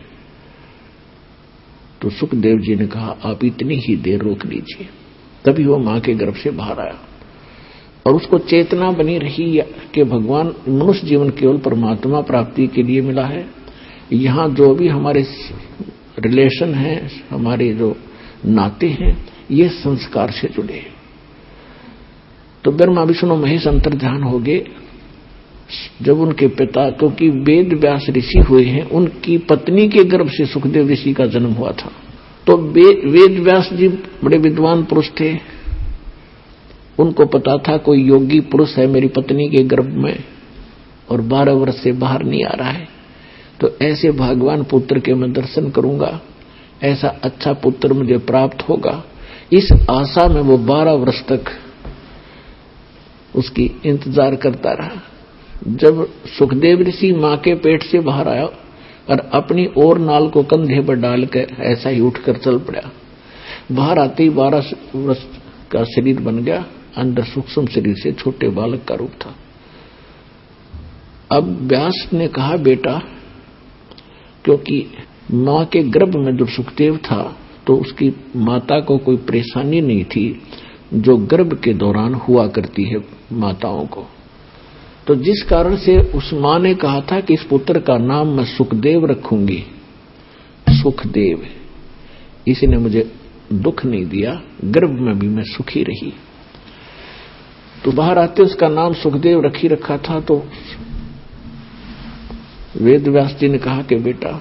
तो सुखदेव जी ने कहा आप इतनी ही देर रोक लीजिए। तभी वो मां के गर्भ से बाहर आया और उसको चेतना बनी रही कि भगवान मनुष्य जीवन केवल परमात्मा प्राप्ति के लिए मिला है। यहां जो भी हमारे रिलेशन हैं, हमारे जो नाते हैं, ये संस्कार से जुड़े हैं। तो ब्रह्मा विष्णु महेश अंतर्ध्यान हो गए। जब उनके पिता, क्योंकि वेद व्यास ऋषि हुए हैं, उनकी पत्नी के गर्भ से सुखदेव ऋषि का जन्म हुआ था। तो वेद व्यास जी बड़े विद्वान पुरुष थे, उनको पता था कोई योगी पुरुष है मेरी पत्नी के गर्भ में और बारह वर्ष से बाहर नहीं आ रहा है, तो ऐसे भगवान पुत्र के मैं दर्शन करूंगा, ऐसा अच्छा पुत्र मुझे प्राप्त होगा। इस आशा में वो बारह वर्ष तक उसकी इंतजार करता रहा। जब सुखदेव ऋषि मां के पेट से बाहर आया और अपनी और नाल को कंधे पर डालकर ऐसा ही उठकर चल पड़ा, बाहर आते ही बारह वर्ष का शरीर बन गया, अंदर सूक्ष्म शरीर से छोटे बालक का रूप था। अब व्यास ने कहा बेटा, क्योंकि मां के गर्भ में जो सुखदेव था तो उसकी माता को कोई परेशानी नहीं थी जो गर्भ के दौरान हुआ करती है माताओं को, तो जिस कारण से उस मां ने कहा था कि इस पुत्र का नाम मैं सुखदेव रखूंगी। सुखदेव, इसने मुझे दुख नहीं दिया, गर्भ में भी मैं सुखी रही। तो बाहर आते उसका नाम सुखदेव रखी रखा था। तो वेद व्यास जी ने कहा कि बेटा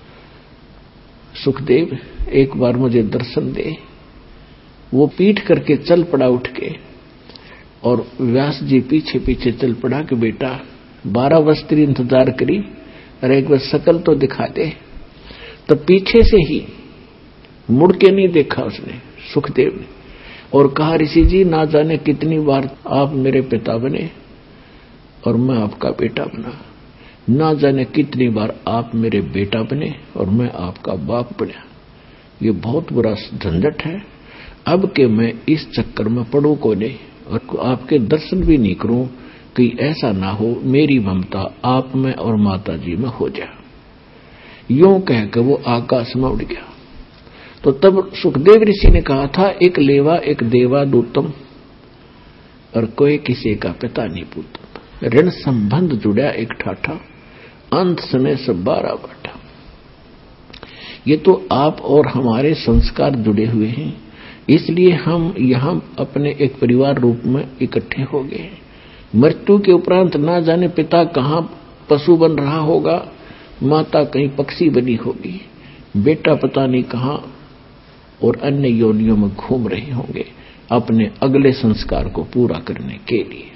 सुखदेव एक बार मुझे दर्शन दे। वो पीठ करके चल पड़ा उठ के, और व्यास जी पीछे पीछे चल पड़ा कि बेटा बारह वर्ष तेरी इंतजार करी और एक बार शकल तो दिखा दे। तो पीछे से ही मुड़ के नहीं देखा उसने, सुखदेव ने, और कहा ऋषि जी ना जाने कितनी बार आप मेरे पिता बने और मैं आपका बेटा बना, ना जाने कितनी बार आप मेरे बेटा बने और मैं आपका बाप बना। ये बहुत बुरा झंझट है। अब के मैं इस चक्कर में पड़ू को नहीं और आपके दर्शन भी नहीं करूं कि ऐसा ना हो मेरी ममता आप में और माता जी में हो जाए। यूं कहकर वो आकाश में उड़ गया। तो तब सुखदेव ऋषि ने कहा था एक लेवा एक देवा दूतम और कोई किसी का पिता नहीं पूतम। ऋण संबंध जुड़ा एक ठाठा, अंत समय सब बारह बाटा। ये तो आप और हमारे संस्कार जुड़े हुए हैं, इसलिए हम यहां अपने एक परिवार रूप में इकट्ठे हो गए हैं। मृत्यु के उपरांत ना जाने पिता कहां पशु बन रहा होगा, माता कहीं पक्षी बनी होगी, बेटा पता नहीं कहां और अन्य योनियों में घूम रहे होंगे अपने अगले संस्कार को पूरा करने के लिए।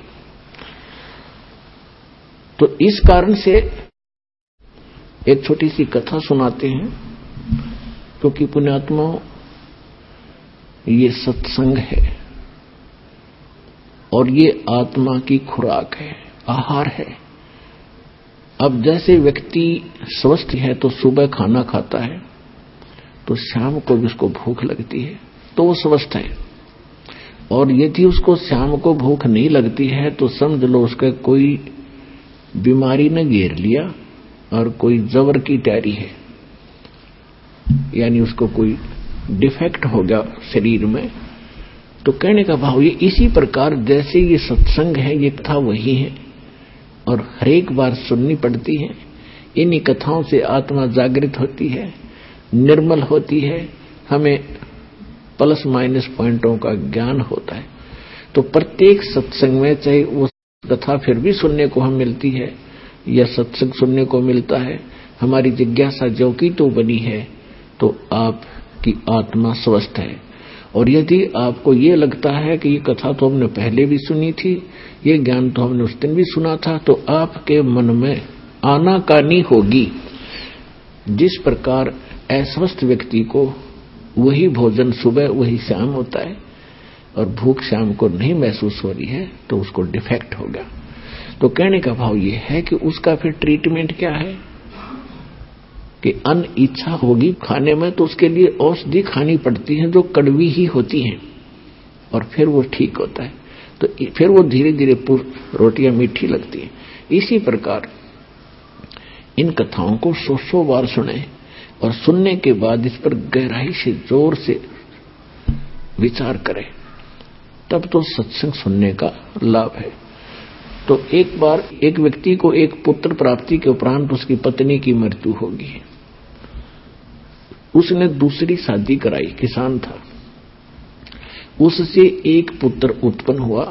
तो इस कारण से एक छोटी सी कथा सुनाते हैं, क्योंकि पुण्यात्मा ये सत्संग है और ये आत्मा की खुराक है, आहार है। अब जैसे व्यक्ति स्वस्थ है तो सुबह खाना खाता है तो शाम को भी उसको भूख लगती है तो वो स्वस्थ है, और यदि उसको शाम को भूख नहीं लगती है तो समझ लो उसका कोई बीमारी ने घेर लिया और कोई जबर की तैयारी है, यानी उसको कोई डिफेक्ट हो गया शरीर में। तो कहने का भाव ये इसी प्रकार जैसे ये सत्संग है ये कथा वही है और हरेक बार सुननी पड़ती है। इन्हीं कथाओं से आत्मा जागृत होती है, निर्मल होती है, हमें प्लस माइनस पॉइंटों का ज्ञान होता है। तो प्रत्येक सत्संग में चाहे वो कथा फिर भी सुनने को हम मिलती है या सत्संग सुनने को मिलता है, हमारी जिज्ञासा जो की तो बनी है तो आपकी आत्मा स्वस्थ है। और यदि आपको ये लगता है कि ये कथा तो हमने पहले भी सुनी थी, ये ज्ञान तो हमने उस दिन भी सुना था, तो आपके मन में आनाकानी होगी। जिस प्रकार अस्वस्थ व्यक्ति को वही भोजन सुबह वही शाम होता है और भूख शाम को नहीं महसूस हो रही है तो उसको डिफेक्ट हो गया। तो कहने का भाव ये है कि उसका फिर ट्रीटमेंट क्या है कि अन इच्छा होगी खाने में तो उसके लिए औषधि खानी पड़ती है जो कड़वी ही होती है और फिर वो ठीक होता है, तो फिर वो धीरे धीरे रोटियां मीठी लगती है। इसी प्रकार इन कथाओं को सौ सौ बार सुने और सुनने के बाद इस पर गहराई से जोर से विचार करें, तब तो सत्संग सुनने का लाभ है। तो एक बार एक व्यक्ति को एक पुत्र प्राप्ति के उपरांत उसकी पत्नी की मृत्यु होगी। उसने दूसरी शादी कराई, किसान था, उससे एक पुत्र उत्पन्न हुआ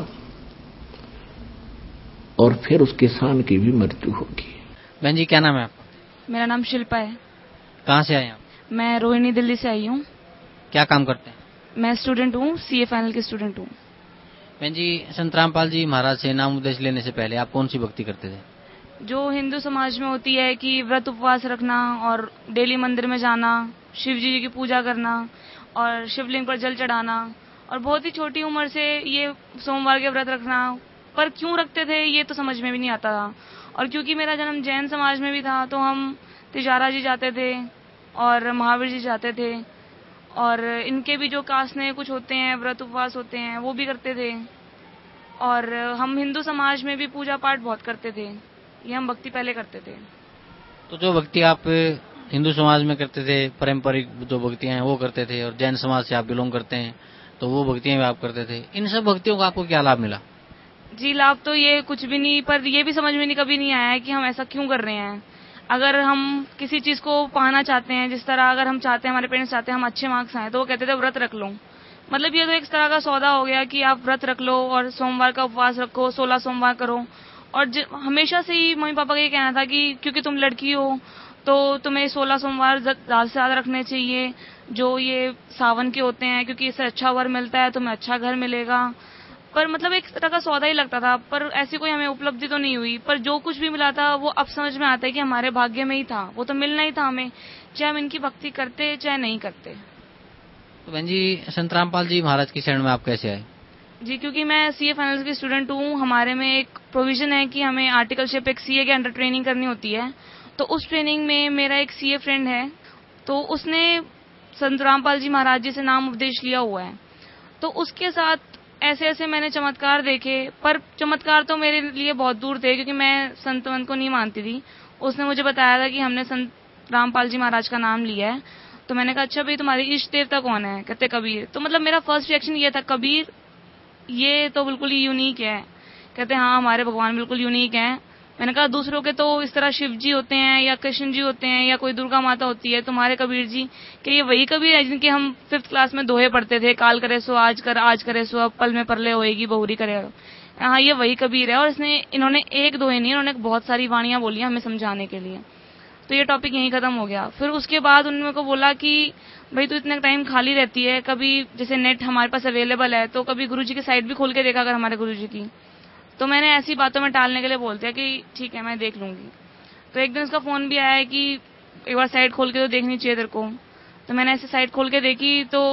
और फिर उस किसान की भी मृत्यु होगी। बहन जी क्या नाम है आपका? मेरा नाम शिल्पा है। कहाँ से आए आप? मैं रोहिणी दिल्ली से आई हूँ। क्या काम करते हैं? मैं स्टूडेंट हूँ, सीए फाइनल की स्टूडेंट हूँ। बहन जी संत रामपाल जी महाराज से नाम उपदेश लेने से पहले आप कौन सी भक्ति करते थे? जो हिंदू समाज में होती है कि व्रत उपवास रखना और डेली मंदिर में जाना, शिव जी की पूजा करना और शिवलिंग पर जल चढ़ाना, और बहुत ही छोटी उम्र से ये सोमवार के व्रत रखना। पर क्यों रखते थे ये तो समझ में भी नहीं आता था। और क्योंकि मेरा जन्म जैन समाज में भी था तो हम तिजारा जी जाते थे और महावीर जी जाते थे, और इनके भी जो कास्ने कुछ होते हैं व्रत उपवास होते हैं वो भी करते थे। और हम हिंदू समाज में भी पूजा पाठ बहुत करते थे, ये हम भक्ति पहले करते थे। तो जो भक्ति आप हिंदू समाज में करते थे, पारंपरिक जो भक्तियां हैं वो करते थे, और जैन समाज से आप बिलोंग करते हैं तो वो भक्तियां भी आप करते थे, इन सब भक्तियों का आपको क्या लाभ मिला? जी लाभ तो ये कुछ भी नहीं, पर ये भी समझ में नहीं कभी नहीं आया है कि हम ऐसा क्यों कर रहे हैं। अगर हम किसी चीज को पाना चाहते हैं, जिस तरह अगर हम चाहते हैं, हमारे पेरेंट्स चाहते हैं हम अच्छे मार्क्स आए, तो वो कहते थे व्रत रख लो। मतलब ये तो एक तरह का सौदा हो गया कि आप व्रत रख लो और सोमवार का उपवास रखो, सोलह सोमवार करो, और हमेशा से ही मम्मी पापा का ये कहना था कि क्योंकि तुम लड़की हो तो तुम्हें सोलह सोमवार ज्यादा से ज्यादा रखने चाहिए जो ये सावन के होते हैं, क्योंकि इससे अच्छा वर मिलता है, तुम्हें अच्छा घर मिलेगा। पर मतलब एक तरह का सौदा ही लगता था, पर ऐसी कोई हमें उपलब्धि तो नहीं हुई। पर जो कुछ भी मिला था वो अब समझ में आता है कि हमारे भाग्य में ही था, वो तो मिलना ही था हमें, चाहे हम इनकी भक्ति करते चाहे नहीं करते। तो बहन जी, संत रामपाल जी महाराज की शरण में आप कैसे आए? जी, क्योंकि मैं सीए फाइनल्स की स्टूडेंट हूँ, हमारे में एक प्रोविजन है कि हमें आर्टिकलशिप एक सीए के अंडर ट्रेनिंग करनी होती है। तो उस ट्रेनिंग में मेरा एक सीए फ्रेंड है, तो उसने संत रामपाल जी महाराज जी से नाम उपदेश लिया हुआ है। तो उसके साथ ऐसे ऐसे मैंने चमत्कार देखे, पर चमत्कार तो मेरे लिए बहुत दूर थे क्योंकि मैं संत वंत को नहीं मानती थी। उसने मुझे बताया था कि हमने संत रामपाल जी महाराज का नाम लिया है। तो मैंने कहा अच्छा भाई तुम्हारी इष्ट देवता कौन है? कहते कबीर। तो मतलब मेरा फर्स्ट रिएक्शन ये था, कबीर ये तो बिल्कुल ही यूनिक है। कहते हाँ हमारे भगवान बिल्कुल यूनिक हैं। मैंने कहा दूसरों के तो इस तरह शिव जी होते हैं या कृष्ण जी होते हैं या कोई दुर्गा माता होती है, तुम्हारे कबीर जी कि ये वही कबीर है जिनके हम फिफ्थ क्लास में दोहे पढ़ते थे, काल करे सो आज कर, आज करे सो अब, पल में परले होएगी बहुरी करे। हाँ ये वही कबीर है। और इसने इन्होंने एक दोहे नहीं, इन्होंने बहुत सारी वाणियां बोली हमें समझाने के लिए। तो ये टॉपिक यहीं खत्म हो गया। फिर उसके बाद उन्होंने मेरे को बोला कि भाई तू इतना टाइम खाली रहती है, कभी जैसे नेट हमारे पास अवेलेबल है तो कभी गुरुजी की साइट भी खोल के देखा अगर हमारे गुरुजी की। तो मैंने ऐसी बातों में टालने के लिए बोल दिया कि ठीक है मैं देख लूंगी। तो एक दिन उसका फोन भी आया है कि एक बार साइट खोल के तो देखनी चाहिए तेरे को। तो मैंने ऐसे साइट खोल के देखी तो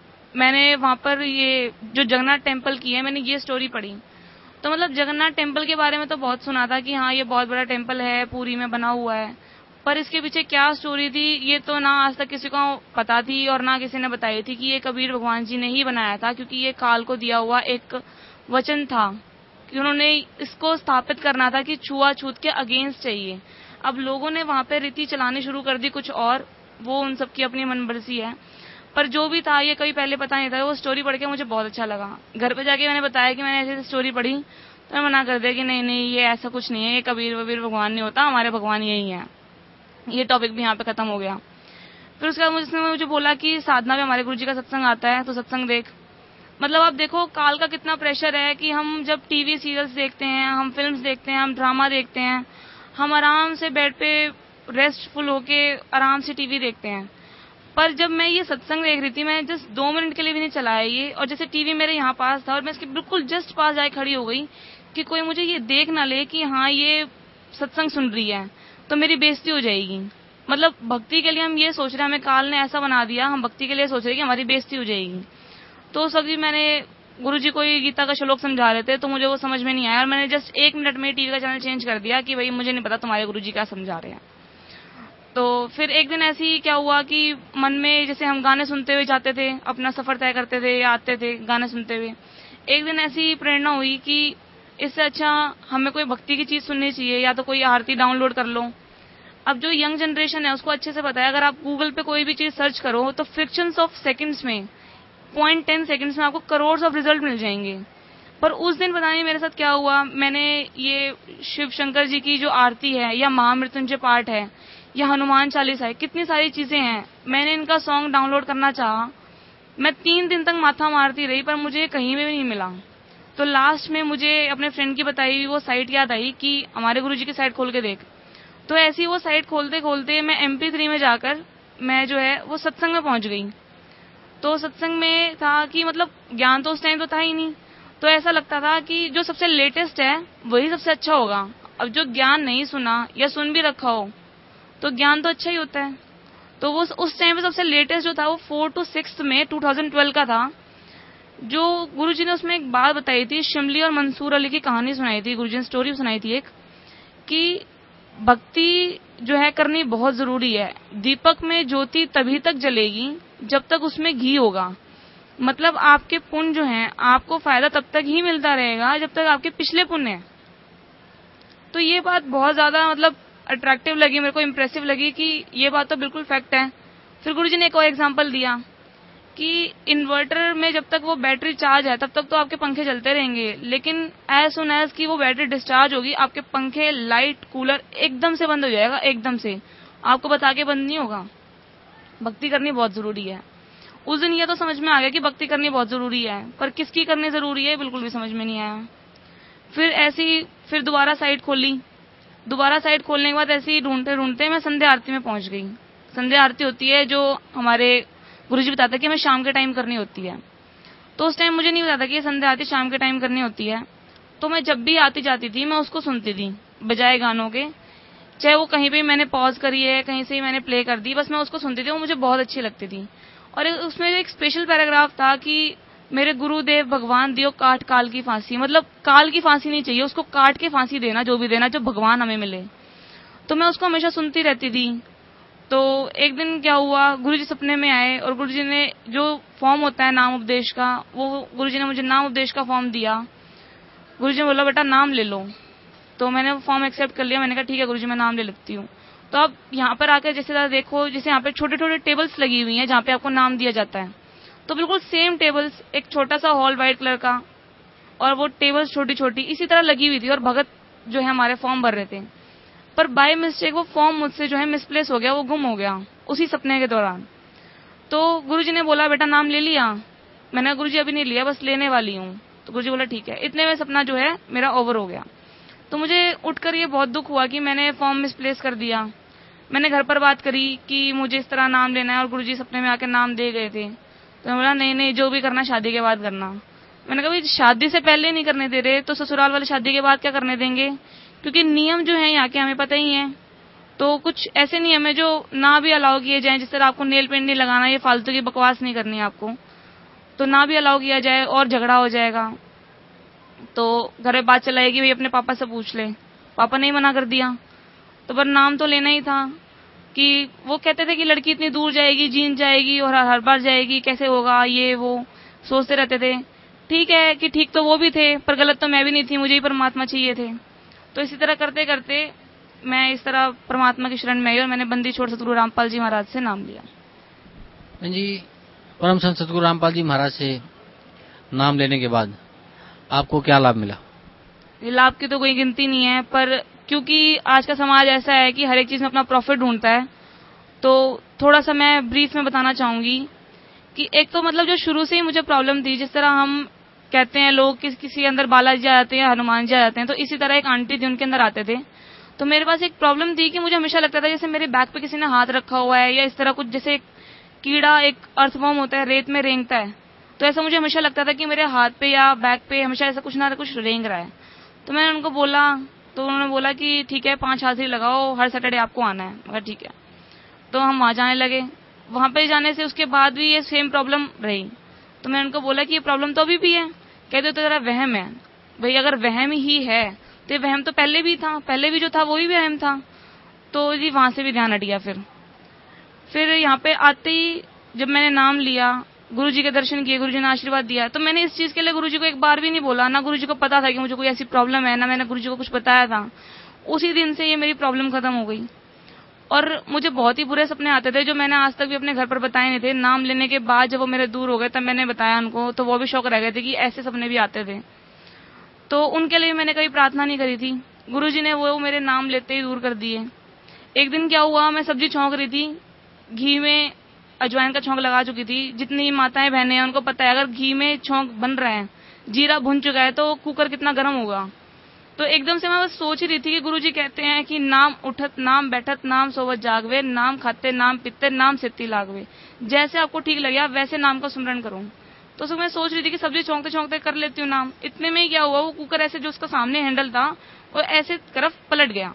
मैंने वहां पर ये जो जगन्नाथ टेम्पल की है मैंने ये स्टोरी पढ़ी। तो मतलब जगन्नाथ टेम्पल के बारे में तो बहुत सुना था कि हाँ ये बहुत बड़ा टेम्पल है, पुरी में बना हुआ है, पर इसके पीछे क्या स्टोरी थी ये तो ना आज तक किसी को पता थी और ना किसी ने बताई थी कि ये कबीर भगवान जी ने ही बनाया था, क्योंकि ये काल को दिया हुआ एक वचन था कि उन्होंने इसको स्थापित करना था कि छुआछूत के अगेंस्ट चाहिए। अब लोगों ने वहां पे रीति चलानी शुरू कर दी कुछ और, वो उन सबकी अपनी मनमर्जी है। पर जो भी था ये कभी पहले पता नहीं था। वो स्टोरी पढ़ के मुझे बहुत अच्छा लगा। घर पे जाके मैंने बताया कि मैंने ऐसी स्टोरी पढ़ी तो मैं मना कर दिया कि नहीं नहीं ये ऐसा कुछ नहीं है, ये कबीर वबीर भगवान नहीं होता, हमारे भगवान यही है। ये टॉपिक भी यहाँ पे खत्म हो गया। फिर उसके बाद मुझे मुझे बोला कि साधना में हमारे गुरुजी का सत्संग आता है तो सत्संग देख। मतलब आप देखो काल का कितना प्रेशर है कि हम जब टीवी सीरियल्स देखते हैं, हम फिल्म्स देखते हैं, हम ड्रामा देखते हैं, हम आराम से बेड पे रेस्टफुल होके आराम से टीवी देखते हैं। पर जब मैं ये सत्संग देख रही थी, मैं जस्ट दो मिनट के लिए भी नहीं चलाया ये, और जैसे टीवी मेरे यहाँ पास था और मैं इसके बिल्कुल जस्ट पास जाए खड़ी हो गई कि कोई मुझे ये देख ना ले कि हाँ ये सत्संग सुन रही है तो मेरी बेइज्जती हो जाएगी। मतलब भक्ति के लिए हम ये सोच रहे हैं, हमें काल ने ऐसा बना दिया, हम भक्ति के लिए सोच रहे हैं कि हमारी बेइज्जती हो जाएगी। तो सब भी मैंने गुरुजी को गीता का श्लोक समझा रहे थे तो मुझे वो समझ में नहीं आया और मैंने जस्ट एक मिनट में टीवी का चैनल चेंज कर दिया कि भाई मुझे नहीं पता तुम्हारे गुरुजी क्या समझा रहे हैं। तो फिर एक दिन ऐसे ही क्या हुआ कि मन में जैसे हम गाने सुनते हुए जाते थे, अपना सफर तय करते थे या आते थे गाने सुनते हुए, एक दिन ऐसी प्रेरणा हुई कि इससे अच्छा हमें कोई भक्ति की चीज सुननी चाहिए या तो कोई आरती डाउनलोड कर लो। अब जो यंग जनरेशन है उसको अच्छे से पता है, अगर आप गूगल पे कोई भी चीज सर्च करो तो फ्रिक्शंस ऑफ सेकंड्स में, पॉइंट टेन सेकंड्स में आपको करोड़ ऑफ रिजल्ट मिल जाएंगे। पर उस दिन पता नहीं मेरे साथ क्या हुआ, मैंने ये शिव शंकर जी की जो आरती है या महामृत्युंजय पाठ है या हनुमान चालीसा है, कितनी सारी चीजें हैं, मैंने इनका सॉन्ग डाउनलोड करना चाहा। मैं तीन दिन तक माथा मारती रही पर मुझे कहीं में भी नहीं मिला। तो लास्ट में मुझे अपने फ्रेंड की बताई हुई वो साइट याद आई कि हमारे गुरुजी की साइट खोल के देख। तो ऐसी वो साइट खोलते खोलते मैं एम पी थ्री में जाकर मैं जो है वो सत्संग में पहुंच गई। तो सत्संग में था कि मतलब ज्ञान तो उस टाइम तो था ही नहीं, तो ऐसा लगता था कि जो सबसे लेटेस्ट है वही सबसे अच्छा होगा। अब जो ज्ञान नहीं सुना या सुन भी रखा हो तो ज्ञान तो अच्छा ही होता है। तो वो उस टाइम पे सबसे लेटेस्ट जो था वो फोर टू सिक्स में टू थाउजेंड ट्वेल्व का था। जो गुरुजी ने उसमें एक बात बताई थी, शिमली और मंसूर अली की कहानी सुनाई थी, गुरुजी ने स्टोरी सुनाई थी एक, कि भक्ति जो है करनी बहुत जरूरी है। दीपक में ज्योति तभी तक जलेगी जब तक उसमें घी होगा। मतलब आपके पुण्य जो हैं आपको फायदा तब तक ही मिलता रहेगा जब तक आपके पिछले पुण्य है। तो ये बात बहुत ज्यादा मतलब अट्रैक्टिव लगी मेरे को, इम्प्रेसिव लगी कि ये बात तो बिल्कुल फैक्ट है। फिर गुरुजी ने एक और एग्जांपल दिया कि इन्वर्टर में जब तक वो बैटरी चार्ज है तब तक तो आपके पंखे चलते रहेंगे, लेकिन एज सुन एज की वो बैटरी डिस्चार्ज होगी आपके पंखे, लाइट, कूलर एकदम से बंद हो जाएगा, एकदम से, आपको बता के बंद नहीं होगा। भक्ति करनी बहुत जरूरी है। उस दिन ये तो समझ में आ गया कि भक्ति करनी बहुत जरूरी है, पर किसकी करनी जरूरी है बिल्कुल भी समझ में नहीं आया। फिर ऐसी फिर दोबारा साइट खोली। दोबारा साइट खोलने के बाद ऐसे ही ढूंढते ढूंढते मैं संध्या आरती में पहुंच गई। संध्या आरती होती है जो हमारे गुरुजी बताते हैं कि हमें शाम के टाइम करनी होती है। तो उस टाइम मुझे नहीं पता था कि ये संध्या आरती शाम के टाइम करनी होती है। तो मैं जब भी आती जाती थी मैं उसको सुनती थी बजाय गानों के, चाहे वो कहीं पे मैंने पॉज करी है, कहीं से ही मैंने प्ले कर दी, बस मैं उसको सुनती थी। वो मुझे बहुत अच्छी लगती थी। और उसमें एक स्पेशल पैराग्राफ था कि मेरे गुरुदेव भगवान दियो काट काल की फांसी, मतलब काल की फांसी नहीं चाहिए, उसको काट के फांसी देना, जो भी देना, जो भगवान हमें मिले। तो मैं उसको हमेशा सुनती रहती थी। तो एक दिन क्या हुआ, गुरुजी सपने में आए और गुरुजी ने जो फॉर्म होता है नाम उपदेश का, वो गुरुजी ने मुझे नाम उपदेश का फॉर्म दिया। गुरुजी ने बोला बेटा नाम ले लो। तो मैंने वो फॉर्म एक्सेप्ट कर लिया। मैंने कहा ठीक है गुरुजी मैं नाम ले लेती हूँ। तो अब यहाँ पर आकर जैसे ज़रा देखो, जैसे यहाँ पे छोटे छोटे टेबल्स लगी हुई हैं जहाँ पे आपको नाम दिया जाता है, तो बिल्कुल सेम टेबल्स, एक छोटा सा हॉल व्हाइट कलर का, और वो टेबल्स छोटी छोटी इसी तरह लगी हुई थी। और भगत जो है हमारे फॉर्म भर रहे थे, पर बाय मिस्टेक वो फॉर्म मुझसे जो है मिसप्लेस हो गया, वो गुम हो गया उसी सपने के दौरान। तो गुरुजी ने बोला बेटा नाम ले लिया। मैंने गुरुजी अभी नहीं लिया, बस लेने वाली हूँ। तो गुरुजी बोला ठीक है। इतने में सपना जो है मेरा ओवर हो गया। तो मुझे उठकर ये बहुत दुख हुआ कि मैंने फॉर्म मिसप्लेस कर दिया। मैंने घर पर बात करी कि मुझे इस तरह नाम लेना है और गुरुजी सपने में आकर नाम दे गए थे। तो मैं बोला नहीं नहीं, जो भी करना शादी के बाद करना। मैंने कहा भाई शादी से पहले नहीं करने दे रहे तो ससुराल वाले शादी के बाद क्या करने देंगे, क्योंकि नियम जो है यहाँ के हमें पता ही है। तो कुछ ऐसे नियम है जो ना भी अलाउ किए जाए, जिस तरह आपको नेल पेंट नहीं लगाना, ये फालतू की बकवास नहीं करनी आपको, तो ना भी अलाउ किया जाए और झगड़ा हो जाएगा। तो घर में बात चलाएगी भाई अपने पापा से पूछ ले। पापा ने ही मना कर दिया। तो पर नाम तो लेना ही था कि वो कहते थे कि लड़की इतनी दूर जाएगी, जीन जाएगी और हर बार जाएगी, कैसे होगा, ये वो सोचते रहते थे। ठीक है कि ठीक तो वो भी थे, पर गलत तो मैं भी नहीं थी, मुझे ही परमात्मा चाहिए थे। तो इसी तरह करते करते मैं इस तरह परमात्मा की शरण में आई और मैंने बंदी छोड़ सतगुरु रामपाल जी महाराज से नाम लिया। जी, परम संत सतगुरु रामपाल जी महाराज से नाम लेने के बाद आपको क्या लाभ मिला? लाभ की तो कोई गिनती नहीं है, पर क्योंकि आज का समाज ऐसा है कि हर एक चीज में अपना प्रॉफिट ढूंढता है, तो थोड़ा सा मैं ब्रीफ में बताना चाहूंगी कि एक तो मतलब जो शुरू से ही मुझे प्रॉब्लम थी, जिस तरह हम कहते हैं लोग कि किसी अंदर बालाजी आ जाते हैं, हनुमान जी आ जाते हैं, तो इसी तरह एक आंटी थी उनके अंदर आते थे। तो मेरे पास एक प्रॉब्लम थी कि मुझे हमेशा लगता था जैसे मेरे बैक पे किसी ने हाथ रखा हुआ है, या इस तरह कुछ, जैसे एक कीड़ा एक अर्थवॉर्म होता है रेत में रेंगता है, तो ऐसा मुझे हमेशा लगता था कि मेरे हाथ पे या बैक पे हमेशा ऐसा कुछ ना कुछ रेंग रहा है। तो मैंने उनको बोला, तो उन्होंने बोला कि ठीक है पांच हाजिरी लगाओ, हर सैटरडे आपको आना है। मगर ठीक है। तो हम वहां जाने लगे। वहां पे जाने से उसके बाद भी ये सेम प्रॉब्लम रही। तो मैंने उनको बोला कि ये प्रॉब्लम तो अभी भी है। कहते तो जरा वहम है। भाई अगर वहम ही है तो वहम तो पहले भी था, पहले भी जो था वो भी वहम था। तो जी वहां से भी ध्यान हट गया। फिर फिर यहाँ पे आते ही जब मैंने नाम लिया, गुरुजी के दर्शन किए, गुरुजी ने आशीर्वाद दिया, तो मैंने इस चीज के लिए गुरुजी को एक बार भी नहीं बोला, ना गुरुजी को पता था कि मुझे कोई ऐसी प्रॉब्लम है, ना मैंने गुरुजी को कुछ बताया था। उसी दिन से ये मेरी प्रॉब्लम खत्म हो गई। और मुझे बहुत ही बुरे सपने आते थे जो मैंने आज तक भी अपने घर पर बताए नहीं थे। नाम लेने के बाद जब वो मेरे दूर हो गए तब मैंने बताया उनको, तो वो भी शौक रह गए थे कि ऐसे सपने भी आते थे। तो उनके लिए मैंने कभी प्रार्थना नहीं करी थी, गुरुजी ने वो मेरे नाम लेते ही दूर कर दिए। एक दिन क्या हुआ, मैं सब्जी छौंक रही थी, घी में अजवाइन का छौंक लगा चुकी थी। जितनी माताएं बहनें हैं उनको पता है अगर घी में छौंक बन रहा है, जीरा भुन चुका है, तो कुकर कितना गर्म होगा। तो एकदम से मैं बस सोच ही रही थी कि गुरुजी कहते हैं कि नाम उठत नाम बैठत नाम सोवत जागवे, नाम खाते नाम पीते नाम सिद्धि लागवे। जैसे आपको ठीक लगे आप वैसे नाम का स्मरण करो। तो उसमें मैं सोच रही थी कि सब्जी छौंकते छौंकते कर लेती हूँ नाम। इतने में ही क्या हुआ, वो कुकर ऐसे जो उसका सामने हैंडल था वो ऐसे तरफ पलट गया।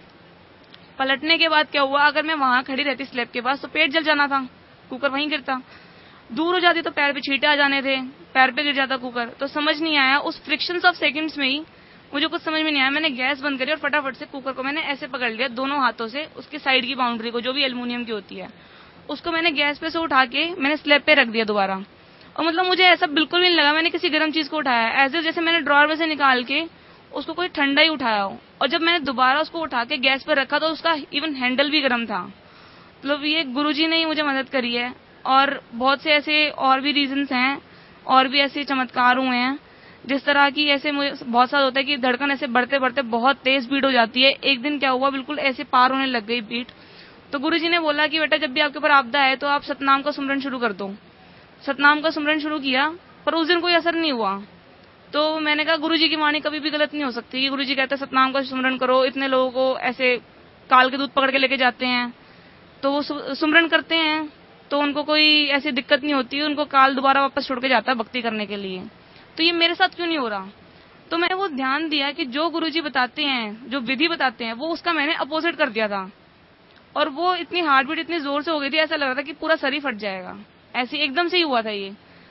पलटने के बाद क्या हुआ, अगर मैं वहां खड़ी रहती स्लैब के पास तो पेट जल जाना था, कुकर वहीं गिरता। दूर हो जाती तो पैर पे छींटे आ जाने थे, पैर पे गिर जाता कुकर। तो समझ नहीं आया, उस फ्रिक्शंस ऑफ सेकंड्स में ही मुझे कुछ समझ में नहीं आया। मैंने गैस बंद करी और फटाफट से कुकर को मैंने ऐसे पकड़ लिया दोनों हाथों से, उसकी साइड की बाउंड्री को जो भी एल्युमिनियम की होती है उसको मैंने गैस पे से उठा के मैंने स्लैब पे रख दिया दोबारा। और मतलब मुझे ऐसा बिल्कुल भी नहीं लगा मैंने किसी गर्म चीज को उठाया, एज जैसे मैंने ड्रॉर में से निकाल के उसको कोई ठंडा ही उठाया हो। और जब मैंने दोबारा उसको उठा के गैस पर रखा तो उसका इवन हैंडल भी गर्म था। मतलब ये गुरुजी ने ही मुझे मदद करी है। और बहुत से ऐसे और भी रीजंस हैं, और भी ऐसे चमत्कार हुए हैं। जिस तरह की ऐसे मुझे बहुत सारा होता है कि धड़कन ऐसे बढ़ते बढ़ते बहुत तेज बीट हो जाती है। एक दिन क्या हुआ, बिल्कुल ऐसे पार होने लग गई बीट। तो गुरुजी ने बोला कि बेटा जब भी आपके ऊपर आपदा है तो आप सतनाम का सुमरन शुरू कर दो। सतनाम का सुमरन शुरू किया, पर उस दिन कोई असर नहीं हुआ। तो मैंने कहा गुरुजी की वाणी कभी भी गलत नहीं हो सकती। गुरुजी कहते हैं सतनाम का सुमरन करो, इतने लोगों को ऐसे काल के दूध पकड़ के लेके जाते हैं तो वो सुमरन करते हैं तो उनको कोई ऐसी दिक्कत नहीं होती, उनको काल दोबारा वापस छोड़ के जाता है भक्ति करने के लिए। तो ये मेरे साथ क्यों नहीं हो रहा? तो मैंने वो ध्यान दिया कि जो गुरुजी बताते हैं, जो विधि बताते हैं, वो उसका मैंने अपोजिट कर दिया था और वो इतनी हार्ट बीट इतनी जोर से हो गई थी, ऐसा लग रहा था कि पूरा शरीर फट जाएगा, ऐसे एकदम से ही हुआ था ये।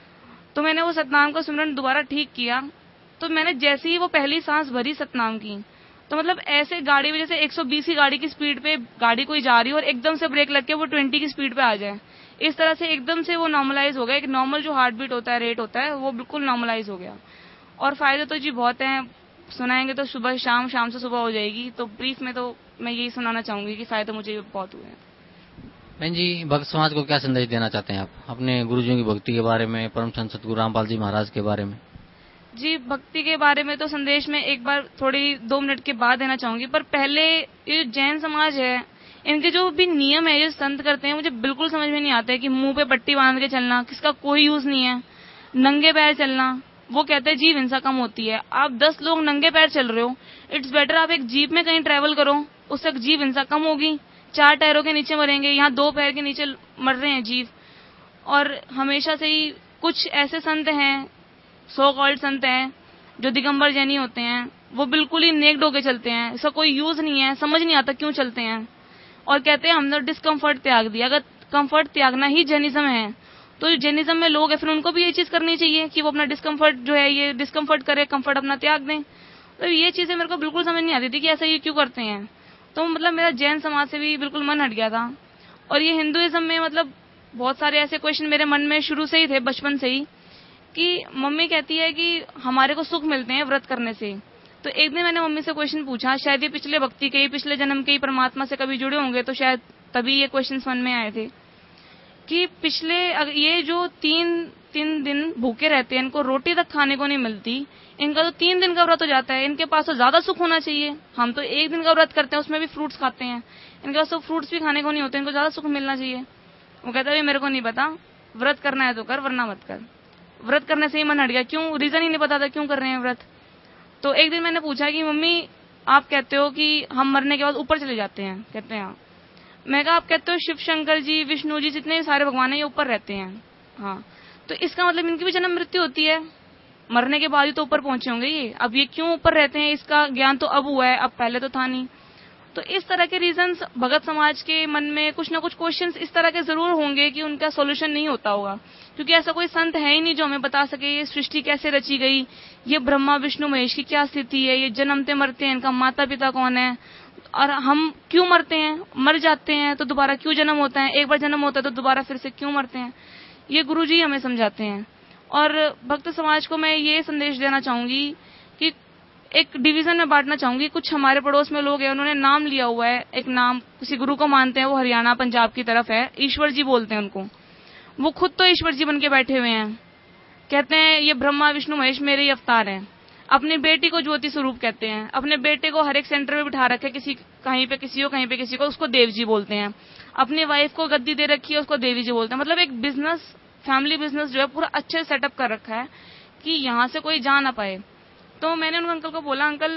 तो मैंने वो सतनाम का सुमरन दोबारा ठीक किया। तो मैंने जैसे ही वो पहली सांस भरी सतनाम की, तो मतलब ऐसे गाड़ी में जैसे एक सौ बीस की गाड़ी की स्पीड पे गाड़ी कोई जा रही हो और एकदम से ब्रेक लग के वो बीस की स्पीड पे आ जाए, इस तरह से एकदम से वो नॉर्मलाइज हो गया। एक नॉर्मल जो हार्ट बीट होता है, रेट होता है, वो बिल्कुल नॉर्मलाइज हो गया। और फायदे तो जी बहुत हैं, सुनाएंगे तो सुबह शाम, शाम से सुबह हो जाएगी। तो ब्रीफ में तो मैं यही सुनाना चाहूंगी कि फायदे मुझे बहुत हुए हैं। बहन जी, भक्त समाज को क्या संदेश देना चाहते हैं आप अपने गुरुजियों की भक्ति के बारे में, परम संत सतगुरु रामपाल जी महाराज के बारे में? जी, भक्ति के बारे में तो संदेश में एक बार थोड़ी दो मिनट के बाद देना चाहूंगी, पर पहले ये जैन समाज है, इनके जो भी नियम है ये संत करते हैं, मुझे बिल्कुल समझ में नहीं आता है कि मुंह पे पट्टी बांध के चलना, किसका कोई यूज नहीं है। नंगे पैर चलना, वो कहते हैं जीव हिंसा कम होती है। आप दस लोग नंगे पैर चल रहे हो, इट्स बेटर आप एक जीप में कहीं ट्रेवल करो, उससे जीव हिंसा कम होगी। चार टायरों के नीचे मरेंगे, यहाँ दो पैर के नीचे मर रहे हैं जीव। और हमेशा से ही कुछ ऐसे संत हैं, सो कॉल्ड संत हैं, जो दिगंबर जैनी होते हैं, वो बिल्कुल ही नेक्ड होके चलते हैं, इसका कोई यूज नहीं है, समझ नहीं आता क्यों चलते हैं। और कहते हैं हमने डिस्कम्फर्ट त्याग दिया। अगर कंफर्ट त्यागना ही जैनिज्म है तो जैनिज्म में लोग है, फिर उनको भी ये चीज करनी चाहिए कि वो अपना डिस्कम्फर्ट जो है ये डिस्कम्फर्ट करे, कंफर्ट अपना त्याग दें। तो ये चीजें मेरे को बिल्कुल समझ नहीं आती थी कि ऐसा ये क्यों करते हैं। तो मतलब मेरा जैन समाज से भी बिल्कुल मन हट गया था। और ये हिंदुइज्म में मतलब बहुत सारे ऐसे क्वेश्चन मेरे मन में शुरू से ही थे, बचपन से ही, कि मम्मी कहती है कि हमारे को सुख मिलते हैं व्रत करने से। तो एक दिन मैंने मम्मी से क्वेश्चन पूछा, शायद ये पिछले भक्ति के, पिछले जन्म के ही परमात्मा से कभी जुड़े होंगे, तो शायद तभी ये क्वेश्चन मन में आए थे कि पिछले ये जो तीन तीन दिन भूखे रहते हैं, इनको रोटी तक खाने को नहीं मिलती, इनका तो तीन दिन का व्रत हो जाता है, इनके पास तो ज्यादा सुख होना चाहिए। हम तो एक दिन का व्रत करते हैं, उसमें भी फ्रूट्स खाते हैं, इनके पास तो फ्रूट्स भी खाने को नहीं होते, इनको ज्यादा सुख मिलना चाहिए। वो कहता है मेरे को नहीं पता, व्रत करना है तो कर, वरना मत कर। व्रत करने से ही मन हट गया, क्यों, रीजन ही नहीं पता था क्यों कर रहे हैं व्रत। तो एक दिन मैंने पूछा कि मम्मी आप कहते हो कि हम मरने के बाद ऊपर चले जाते हैं, कहते हैं हाँ। मैं कहा आप कहते हो शिव शंकर जी, विष्णु जी, जितने सारे भगवान है ये ऊपर रहते हैं, हाँ, तो इसका मतलब इनकी भी जन्म मृत्यु होती है, मरने के बाद ही तो ऊपर पहुंचे होंगे ये। अब ये क्यों ऊपर रहते हैं इसका ज्ञान तो अब हुआ है, अब पहले तो था नहीं। तो इस तरह के रीजंस भगत समाज के मन में कुछ ना कुछ क्वेश्चंस इस तरह के जरूर होंगे कि उनका सॉल्यूशन नहीं होता होगा, क्योंकि ऐसा कोई संत है ही नहीं जो हमें बता सके ये सृष्टि कैसे रची गई, ये ब्रह्मा विष्णु महेश की क्या स्थिति है, ये जन्मते मरते हैं, इनका माता पिता कौन है, और हम क्यों मरते हैं, मर जाते हैं तो दोबारा क्यों जन्म होता है, एक बार जन्म होता है तो दोबारा फिर से क्यों मरते हैं, ये गुरुजी हमें समझाते हैं। और भक्त समाज को मैं ये संदेश देना चाहूंगी कि एक डिवीजन में बांटना चाहूंगी। कुछ हमारे पड़ोस में लोग हैं, उन्होंने नाम लिया हुआ है, एक नाम किसी गुरु को मानते हैं, वो हरियाणा पंजाब की तरफ है, ईश्वर जी बोलते हैं उनको। वो खुद तो ईश्वर जी बन के बैठे हुए हैं, कहते हैं ये ब्रह्मा विष्णु महेश मेरे ही अवतार हैं। अपनी बेटी को ज्योति स्वरूप कहते हैं, अपने बेटे को हर एक सेंटर में बिठा रखे, किसी कहीं पे किसी को कहीं पे किसी को, उसको देव जी बोलते हैं। अपनी वाइफ को गद्दी दे रखी है, उसको देवी जी बोलते हैं। मतलब एक बिजनेस, फैमिली बिजनेस जो है पूरा अच्छे सेटअप कर रखा है कि यहाँ से कोई जा ना पाए। तो मैंने उन अंकल को बोला, अंकल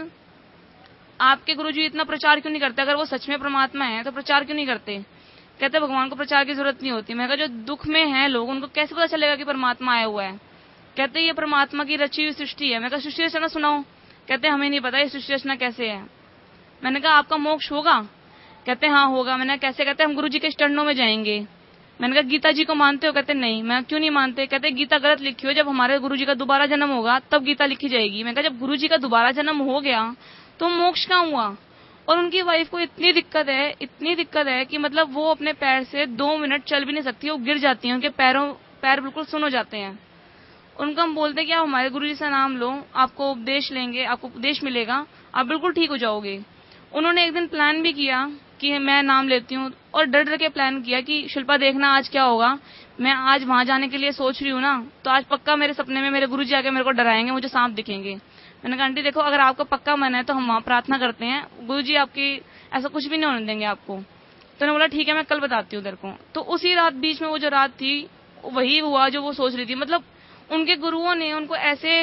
आपके गुरुजी इतना प्रचार क्यों नहीं करते, अगर वो सच में परमात्मा है तो प्रचार क्यों नहीं करते। कहते भगवान को प्रचार की जरूरत नहीं होती। मैं कहा जो दुख में है लोग, उनको कैसे पता चलेगा कि परमात्मा आया हुआ है। कहते ये परमात्मा की रची हुई सृष्टि है। मैं कहा सृष्टि रचना सुनाओ। कहते हमें नहीं पता ये सृष्टि रचना कैसे है। मैंने कहा आपका मोक्ष होगा। कहते हाँ होगा। मैंने कैसे। कहते हम गुरु जी के चरणों में जाएंगे। मैंने कहा गीता जी को मानते हो। कहते नहीं। मैं क्यों नहीं मानते। कहते गीता गलत लिखी हो, जब हमारे गुरु जी का दोबारा जन्म होगा तब गीता लिखी जाएगी। मैं कहा जब गुरु जी का दोबारा जन्म हो गया तो मोक्ष कहाँ हुआ। और उनकी वाइफ को इतनी दिक्कत है, इतनी दिक्कत है कि मतलब वो अपने पैर से दो मिनट चल भी नहीं सकती, वो गिर जाती है, उनके पैरों पैर बिल्कुल सुन हो जाते हैं। उनको हम बोलते हैं कि आप हमारे गुरु जी से नाम लो, आपको उपदेश लेंगे, आपको उपदेश मिलेगा, आप बिल्कुल ठीक हो जाओगे। उन्होंने एक दिन प्लान भी किया कि मैं नाम लेती हूँ, और डर डर के प्लान किया कि शिल्पा देखना आज क्या होगा, मैं आज वहां जाने के लिए सोच रही हूँ ना, तो आज पक्का मेरे सपने में मेरे गुरु जी आके मेरे को डराएंगे, मुझे सांप दिखेंगे। मैंने कहा आंटी देखो अगर आपका पक्का मन है तो हम वहां प्रार्थना करते हैं, गुरु जी आपकी ऐसा कुछ भी नहीं होने देंगे आपको। तो उन्होंने बोला ठीक है मैं कल बताती हूँ तेरे को। तो उसी रात बीच में वो जो रात थी वही हुआ जो वो सोच रही थी। मतलब उनके गुरुओं ने उनको ऐसे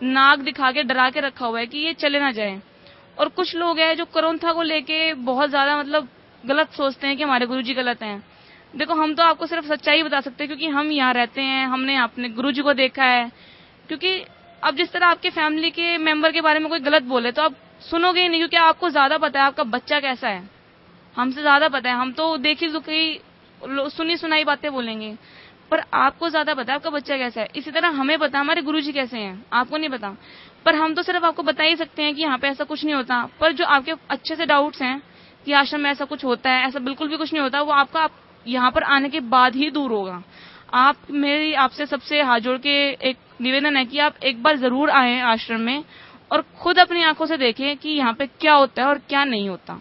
नाक दिखा के डरा के रखा हुआ है कि ये चले ना जाए। और कुछ लोग हैं जो करोंथा को लेके बहुत ज्यादा मतलब गलत सोचते हैं कि हमारे गुरुजी गलत हैं। देखो, हम तो आपको सिर्फ सच्चाई बता सकते हैं क्योंकि हम यहाँ रहते हैं, हमने अपने गुरुजी को देखा है। क्योंकि अब जिस तरह आपके फैमिली के मेंबर के बारे में कोई गलत बोले तो आप सुनोगे ही नहीं, क्योंकि आपको ज्यादा पता है आपका बच्चा कैसा है, हमसे ज्यादा पता है। हम तो देखी दुखी सुनी सुनाई बातें बोलेंगे, पर आपको ज्यादा पता है आपका बच्चा कैसा है। इसी तरह हमें पता हमारे गुरुजी कैसे हैं, आपको नहीं पता, पर हम तो सिर्फ आपको बता ही सकते हैं कि यहाँ पे ऐसा कुछ नहीं होता। पर जो आपके अच्छे से डाउट्स हैं कि आश्रम में ऐसा कुछ होता है, ऐसा बिल्कुल भी कुछ नहीं होता, वो आपका आप यहाँ पर आने के बाद ही दूर होगा। आप मेरी आपसे सबसे हाथ जोड़ के एक निवेदन है कि आप एक बार जरूर आए आश्रम में और खुद अपनी आंखों से देखें कि यहाँ पे क्या होता है और क्या नहीं होता।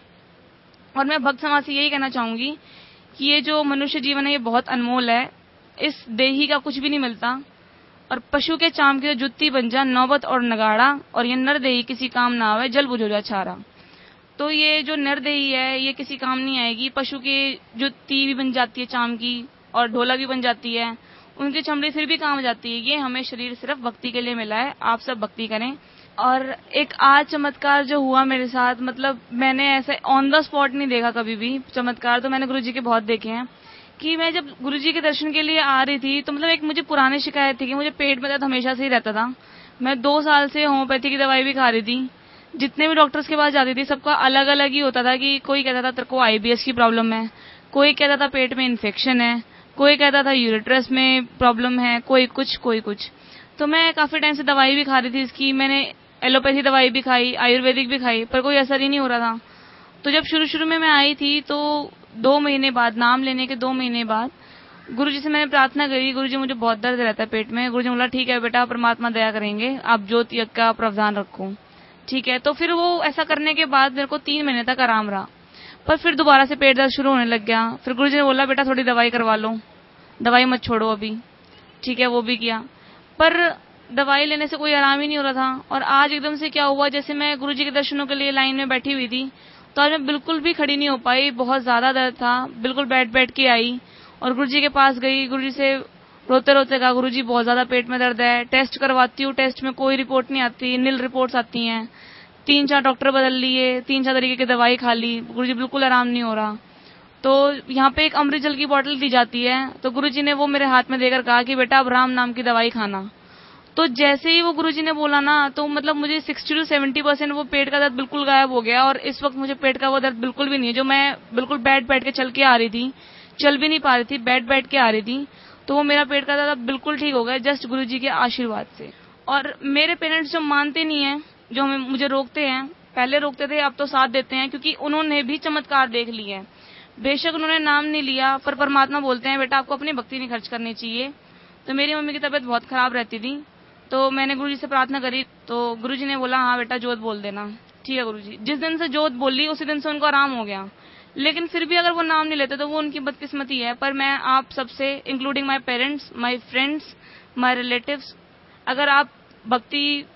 और मैं भक्त समाज से यही कहना चाहूंगी कि ये जो मनुष्य जीवन है ये बहुत अनमोल है, इस देही का कुछ भी नहीं मिलता। और पशु के चाम की जुत्ती बन जा नौबत और नगाड़ा, और ये नरदेही किसी काम ना आवे जल बुझो जा छारा। तो ये जो नरदेही है ये किसी काम नहीं आएगी। पशु की जुत्ती भी बन जाती है चाम की, और ढोला भी बन जाती है, उनकी चमड़ी फिर भी काम आ जाती है। ये हमें शरीर सिर्फ भक्ति के लिए मिला है, आप सब भक्ति करें। और एक आज चमत्कार जो हुआ मेरे साथ, मतलब मैंने ऐसे ऑन द स्पॉट नहीं देखा कभी भी चमत्कार, तो मैंने गुरुजी के बहुत देखे हैं। कि मैं जब गुरुजी के दर्शन के लिए आ रही थी तो मतलब एक मुझे पुरानी शिकायत थी कि मुझे पेट में दर्द हमेशा से ही रहता था। मैं दो साल से होम्योपैथी की दवाई भी खा रही थी, जितने भी डॉक्टर्स के पास जाती थी सबका अलग अलग ही होता था कि कोई कहता था तेरे को आईबीएस की प्रॉब्लम है, कोई कहता था पेट में इन्फेक्शन है, कोई कहता था यूरेट्रस में प्रॉब्लम है, कोई कुछ कोई कुछ। तो मैं काफी टाइम से दवाई भी खा रही थी इसकी, मैंने एलोपैथी दवाई भी खाई, आयुर्वेदिक भी खाई, पर कोई असर ही नहीं हो रहा था। तो जब शुरू शुरू में मैं आई थी तो दो महीने बाद, नाम लेने के दो महीने बाद गुरुजी से मैंने प्रार्थना करी, गुरुजी मुझे बहुत दर्द रहता है पेट में। गुरुजी बोला ठीक है बेटा, परमात्मा दया करेंगे, आप ज्योत यज्ञ का प्रावधान रखो, ठीक है। तो फिर वो ऐसा करने के बाद मेरे को तीन महीने तक आराम रहा, पर फिर दोबारा से पेट दर्द शुरू होने लग गया। फिर गुरुजी ने बोला बेटा थोड़ी दवाई करवा लो, दवाई मत छोड़ो अभी, ठीक है। वो भी किया, पर दवाई लेने से कोई आराम ही नहीं हो रहा था। और आज एकदम से क्या हुआ, जैसे मैं गुरुजी के दर्शनों के लिए लाइन में बैठी हुई थी तो आज मैं बिल्कुल भी खड़ी नहीं हो पाई, बहुत ज्यादा दर्द था, बिल्कुल बैठ बैठ के आई और गुरुजी के पास गई। गुरुजी से रोते रोते कहा गुरुजी बहुत ज्यादा पेट में दर्द है, टेस्ट करवाती हूँ, टेस्ट में कोई रिपोर्ट नहीं आती, नील रिपोर्ट्स आती हैं, तीन चार डॉक्टर बदल लिए, तीन चार तरीके की दवाई खा ली, गुरुजी बिल्कुल आराम नहीं हो रहा। तो यहाँ पे एक अमृत जल की बोतल दी जाती है, तो गुरुजी ने वो मेरे हाथ में देकर कहा कि बेटा अब राम नाम की दवाई खाना। तो जैसे ही वो गुरुजी ने बोला ना, तो मतलब मुझे साठ टू सत्तर परसेंट वो पेट का दर्द बिल्कुल गायब हो गया। और इस वक्त मुझे पेट का वो दर्द बिल्कुल भी नहीं है। जो मैं बिल्कुल बैठ बैठ के चल के आ रही थी, चल भी नहीं पा रही थी, बैठ बैठ के आ रही थी, तो वो मेरा पेट का दर्द बिल्कुल ठीक हो गया, जस्ट गुरुजी के आशीर्वाद से। और मेरे पेरेंट्स जो मानते नहीं है, जो हमें मुझे रोकते हैं, पहले रोकते थे, अब तो साथ देते हैं, क्योंकि उन्होंने भी चमत्कार देख लिए हैं। बेशक उन्होंने नाम नहीं लिया, पर परमात्मा बोलते हैं बेटा आपको अपनी भक्ति नहीं खर्च करनी चाहिए। तो मेरी मम्मी की तबीयत बहुत खराब रहती थी, तो मैंने गुरुजी से प्रार्थना करी, तो गुरुजी ने बोला हाँ बेटा जोत बोल देना, ठीक है गुरुजी। जिस दिन से जोत बोली उसी दिन से उनको आराम हो गया। लेकिन फिर भी अगर वो नाम नहीं लेते तो वो उनकी बदकिस्मती है। पर मैं आप सबसे, including my parents, my friends, my relatives, अगर आप भक्ति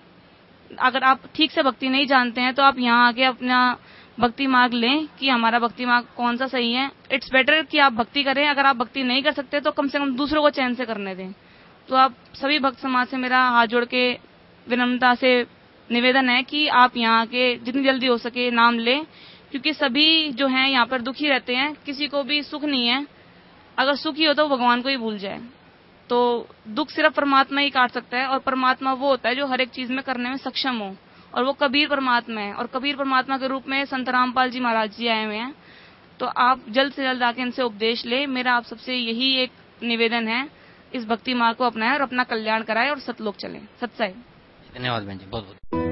अगर आप ठीक से भक्ति नहीं जानते हैं तो आप यहाँ आके अपना भक्ति मार्ग लें कि हमारा भक्ति मार्ग कौन सा सही है। इट्स बेटर कि आप भक्ति करें। अगर आप भक्ति नहीं कर सकते तो कम से कम दूसरों को चैन से करने दें। तो आप सभी भक्त समाज से मेरा हाथ जोड़ के विनम्रता से निवेदन है कि आप यहाँ के जितनी जल्दी हो सके नाम लें, क्योंकि सभी जो हैं यहाँ पर दुखी रहते हैं, किसी को भी सुख नहीं है। अगर सुखी हो तो भगवान को ही भूल जाए। तो दुख सिर्फ परमात्मा ही काट सकता है, और परमात्मा वो होता है जो हर एक चीज में करने में सक्षम हो, और वो कबीर परमात्मा है। और कबीर परमात्मा के रूप में संत रामपाल जी महाराज जी आए हुए हैं। तो आप जल्द से जल्द आके इनसे उपदेश ले। मेरा आप सबसे यही एक निवेदन है, इस भक्ति मार्ग को अपनाएं और अपना कल्याण कराएं और सतलोक चलें। सत्साई। धन्यवाद बहन जी, बहुत बहुत।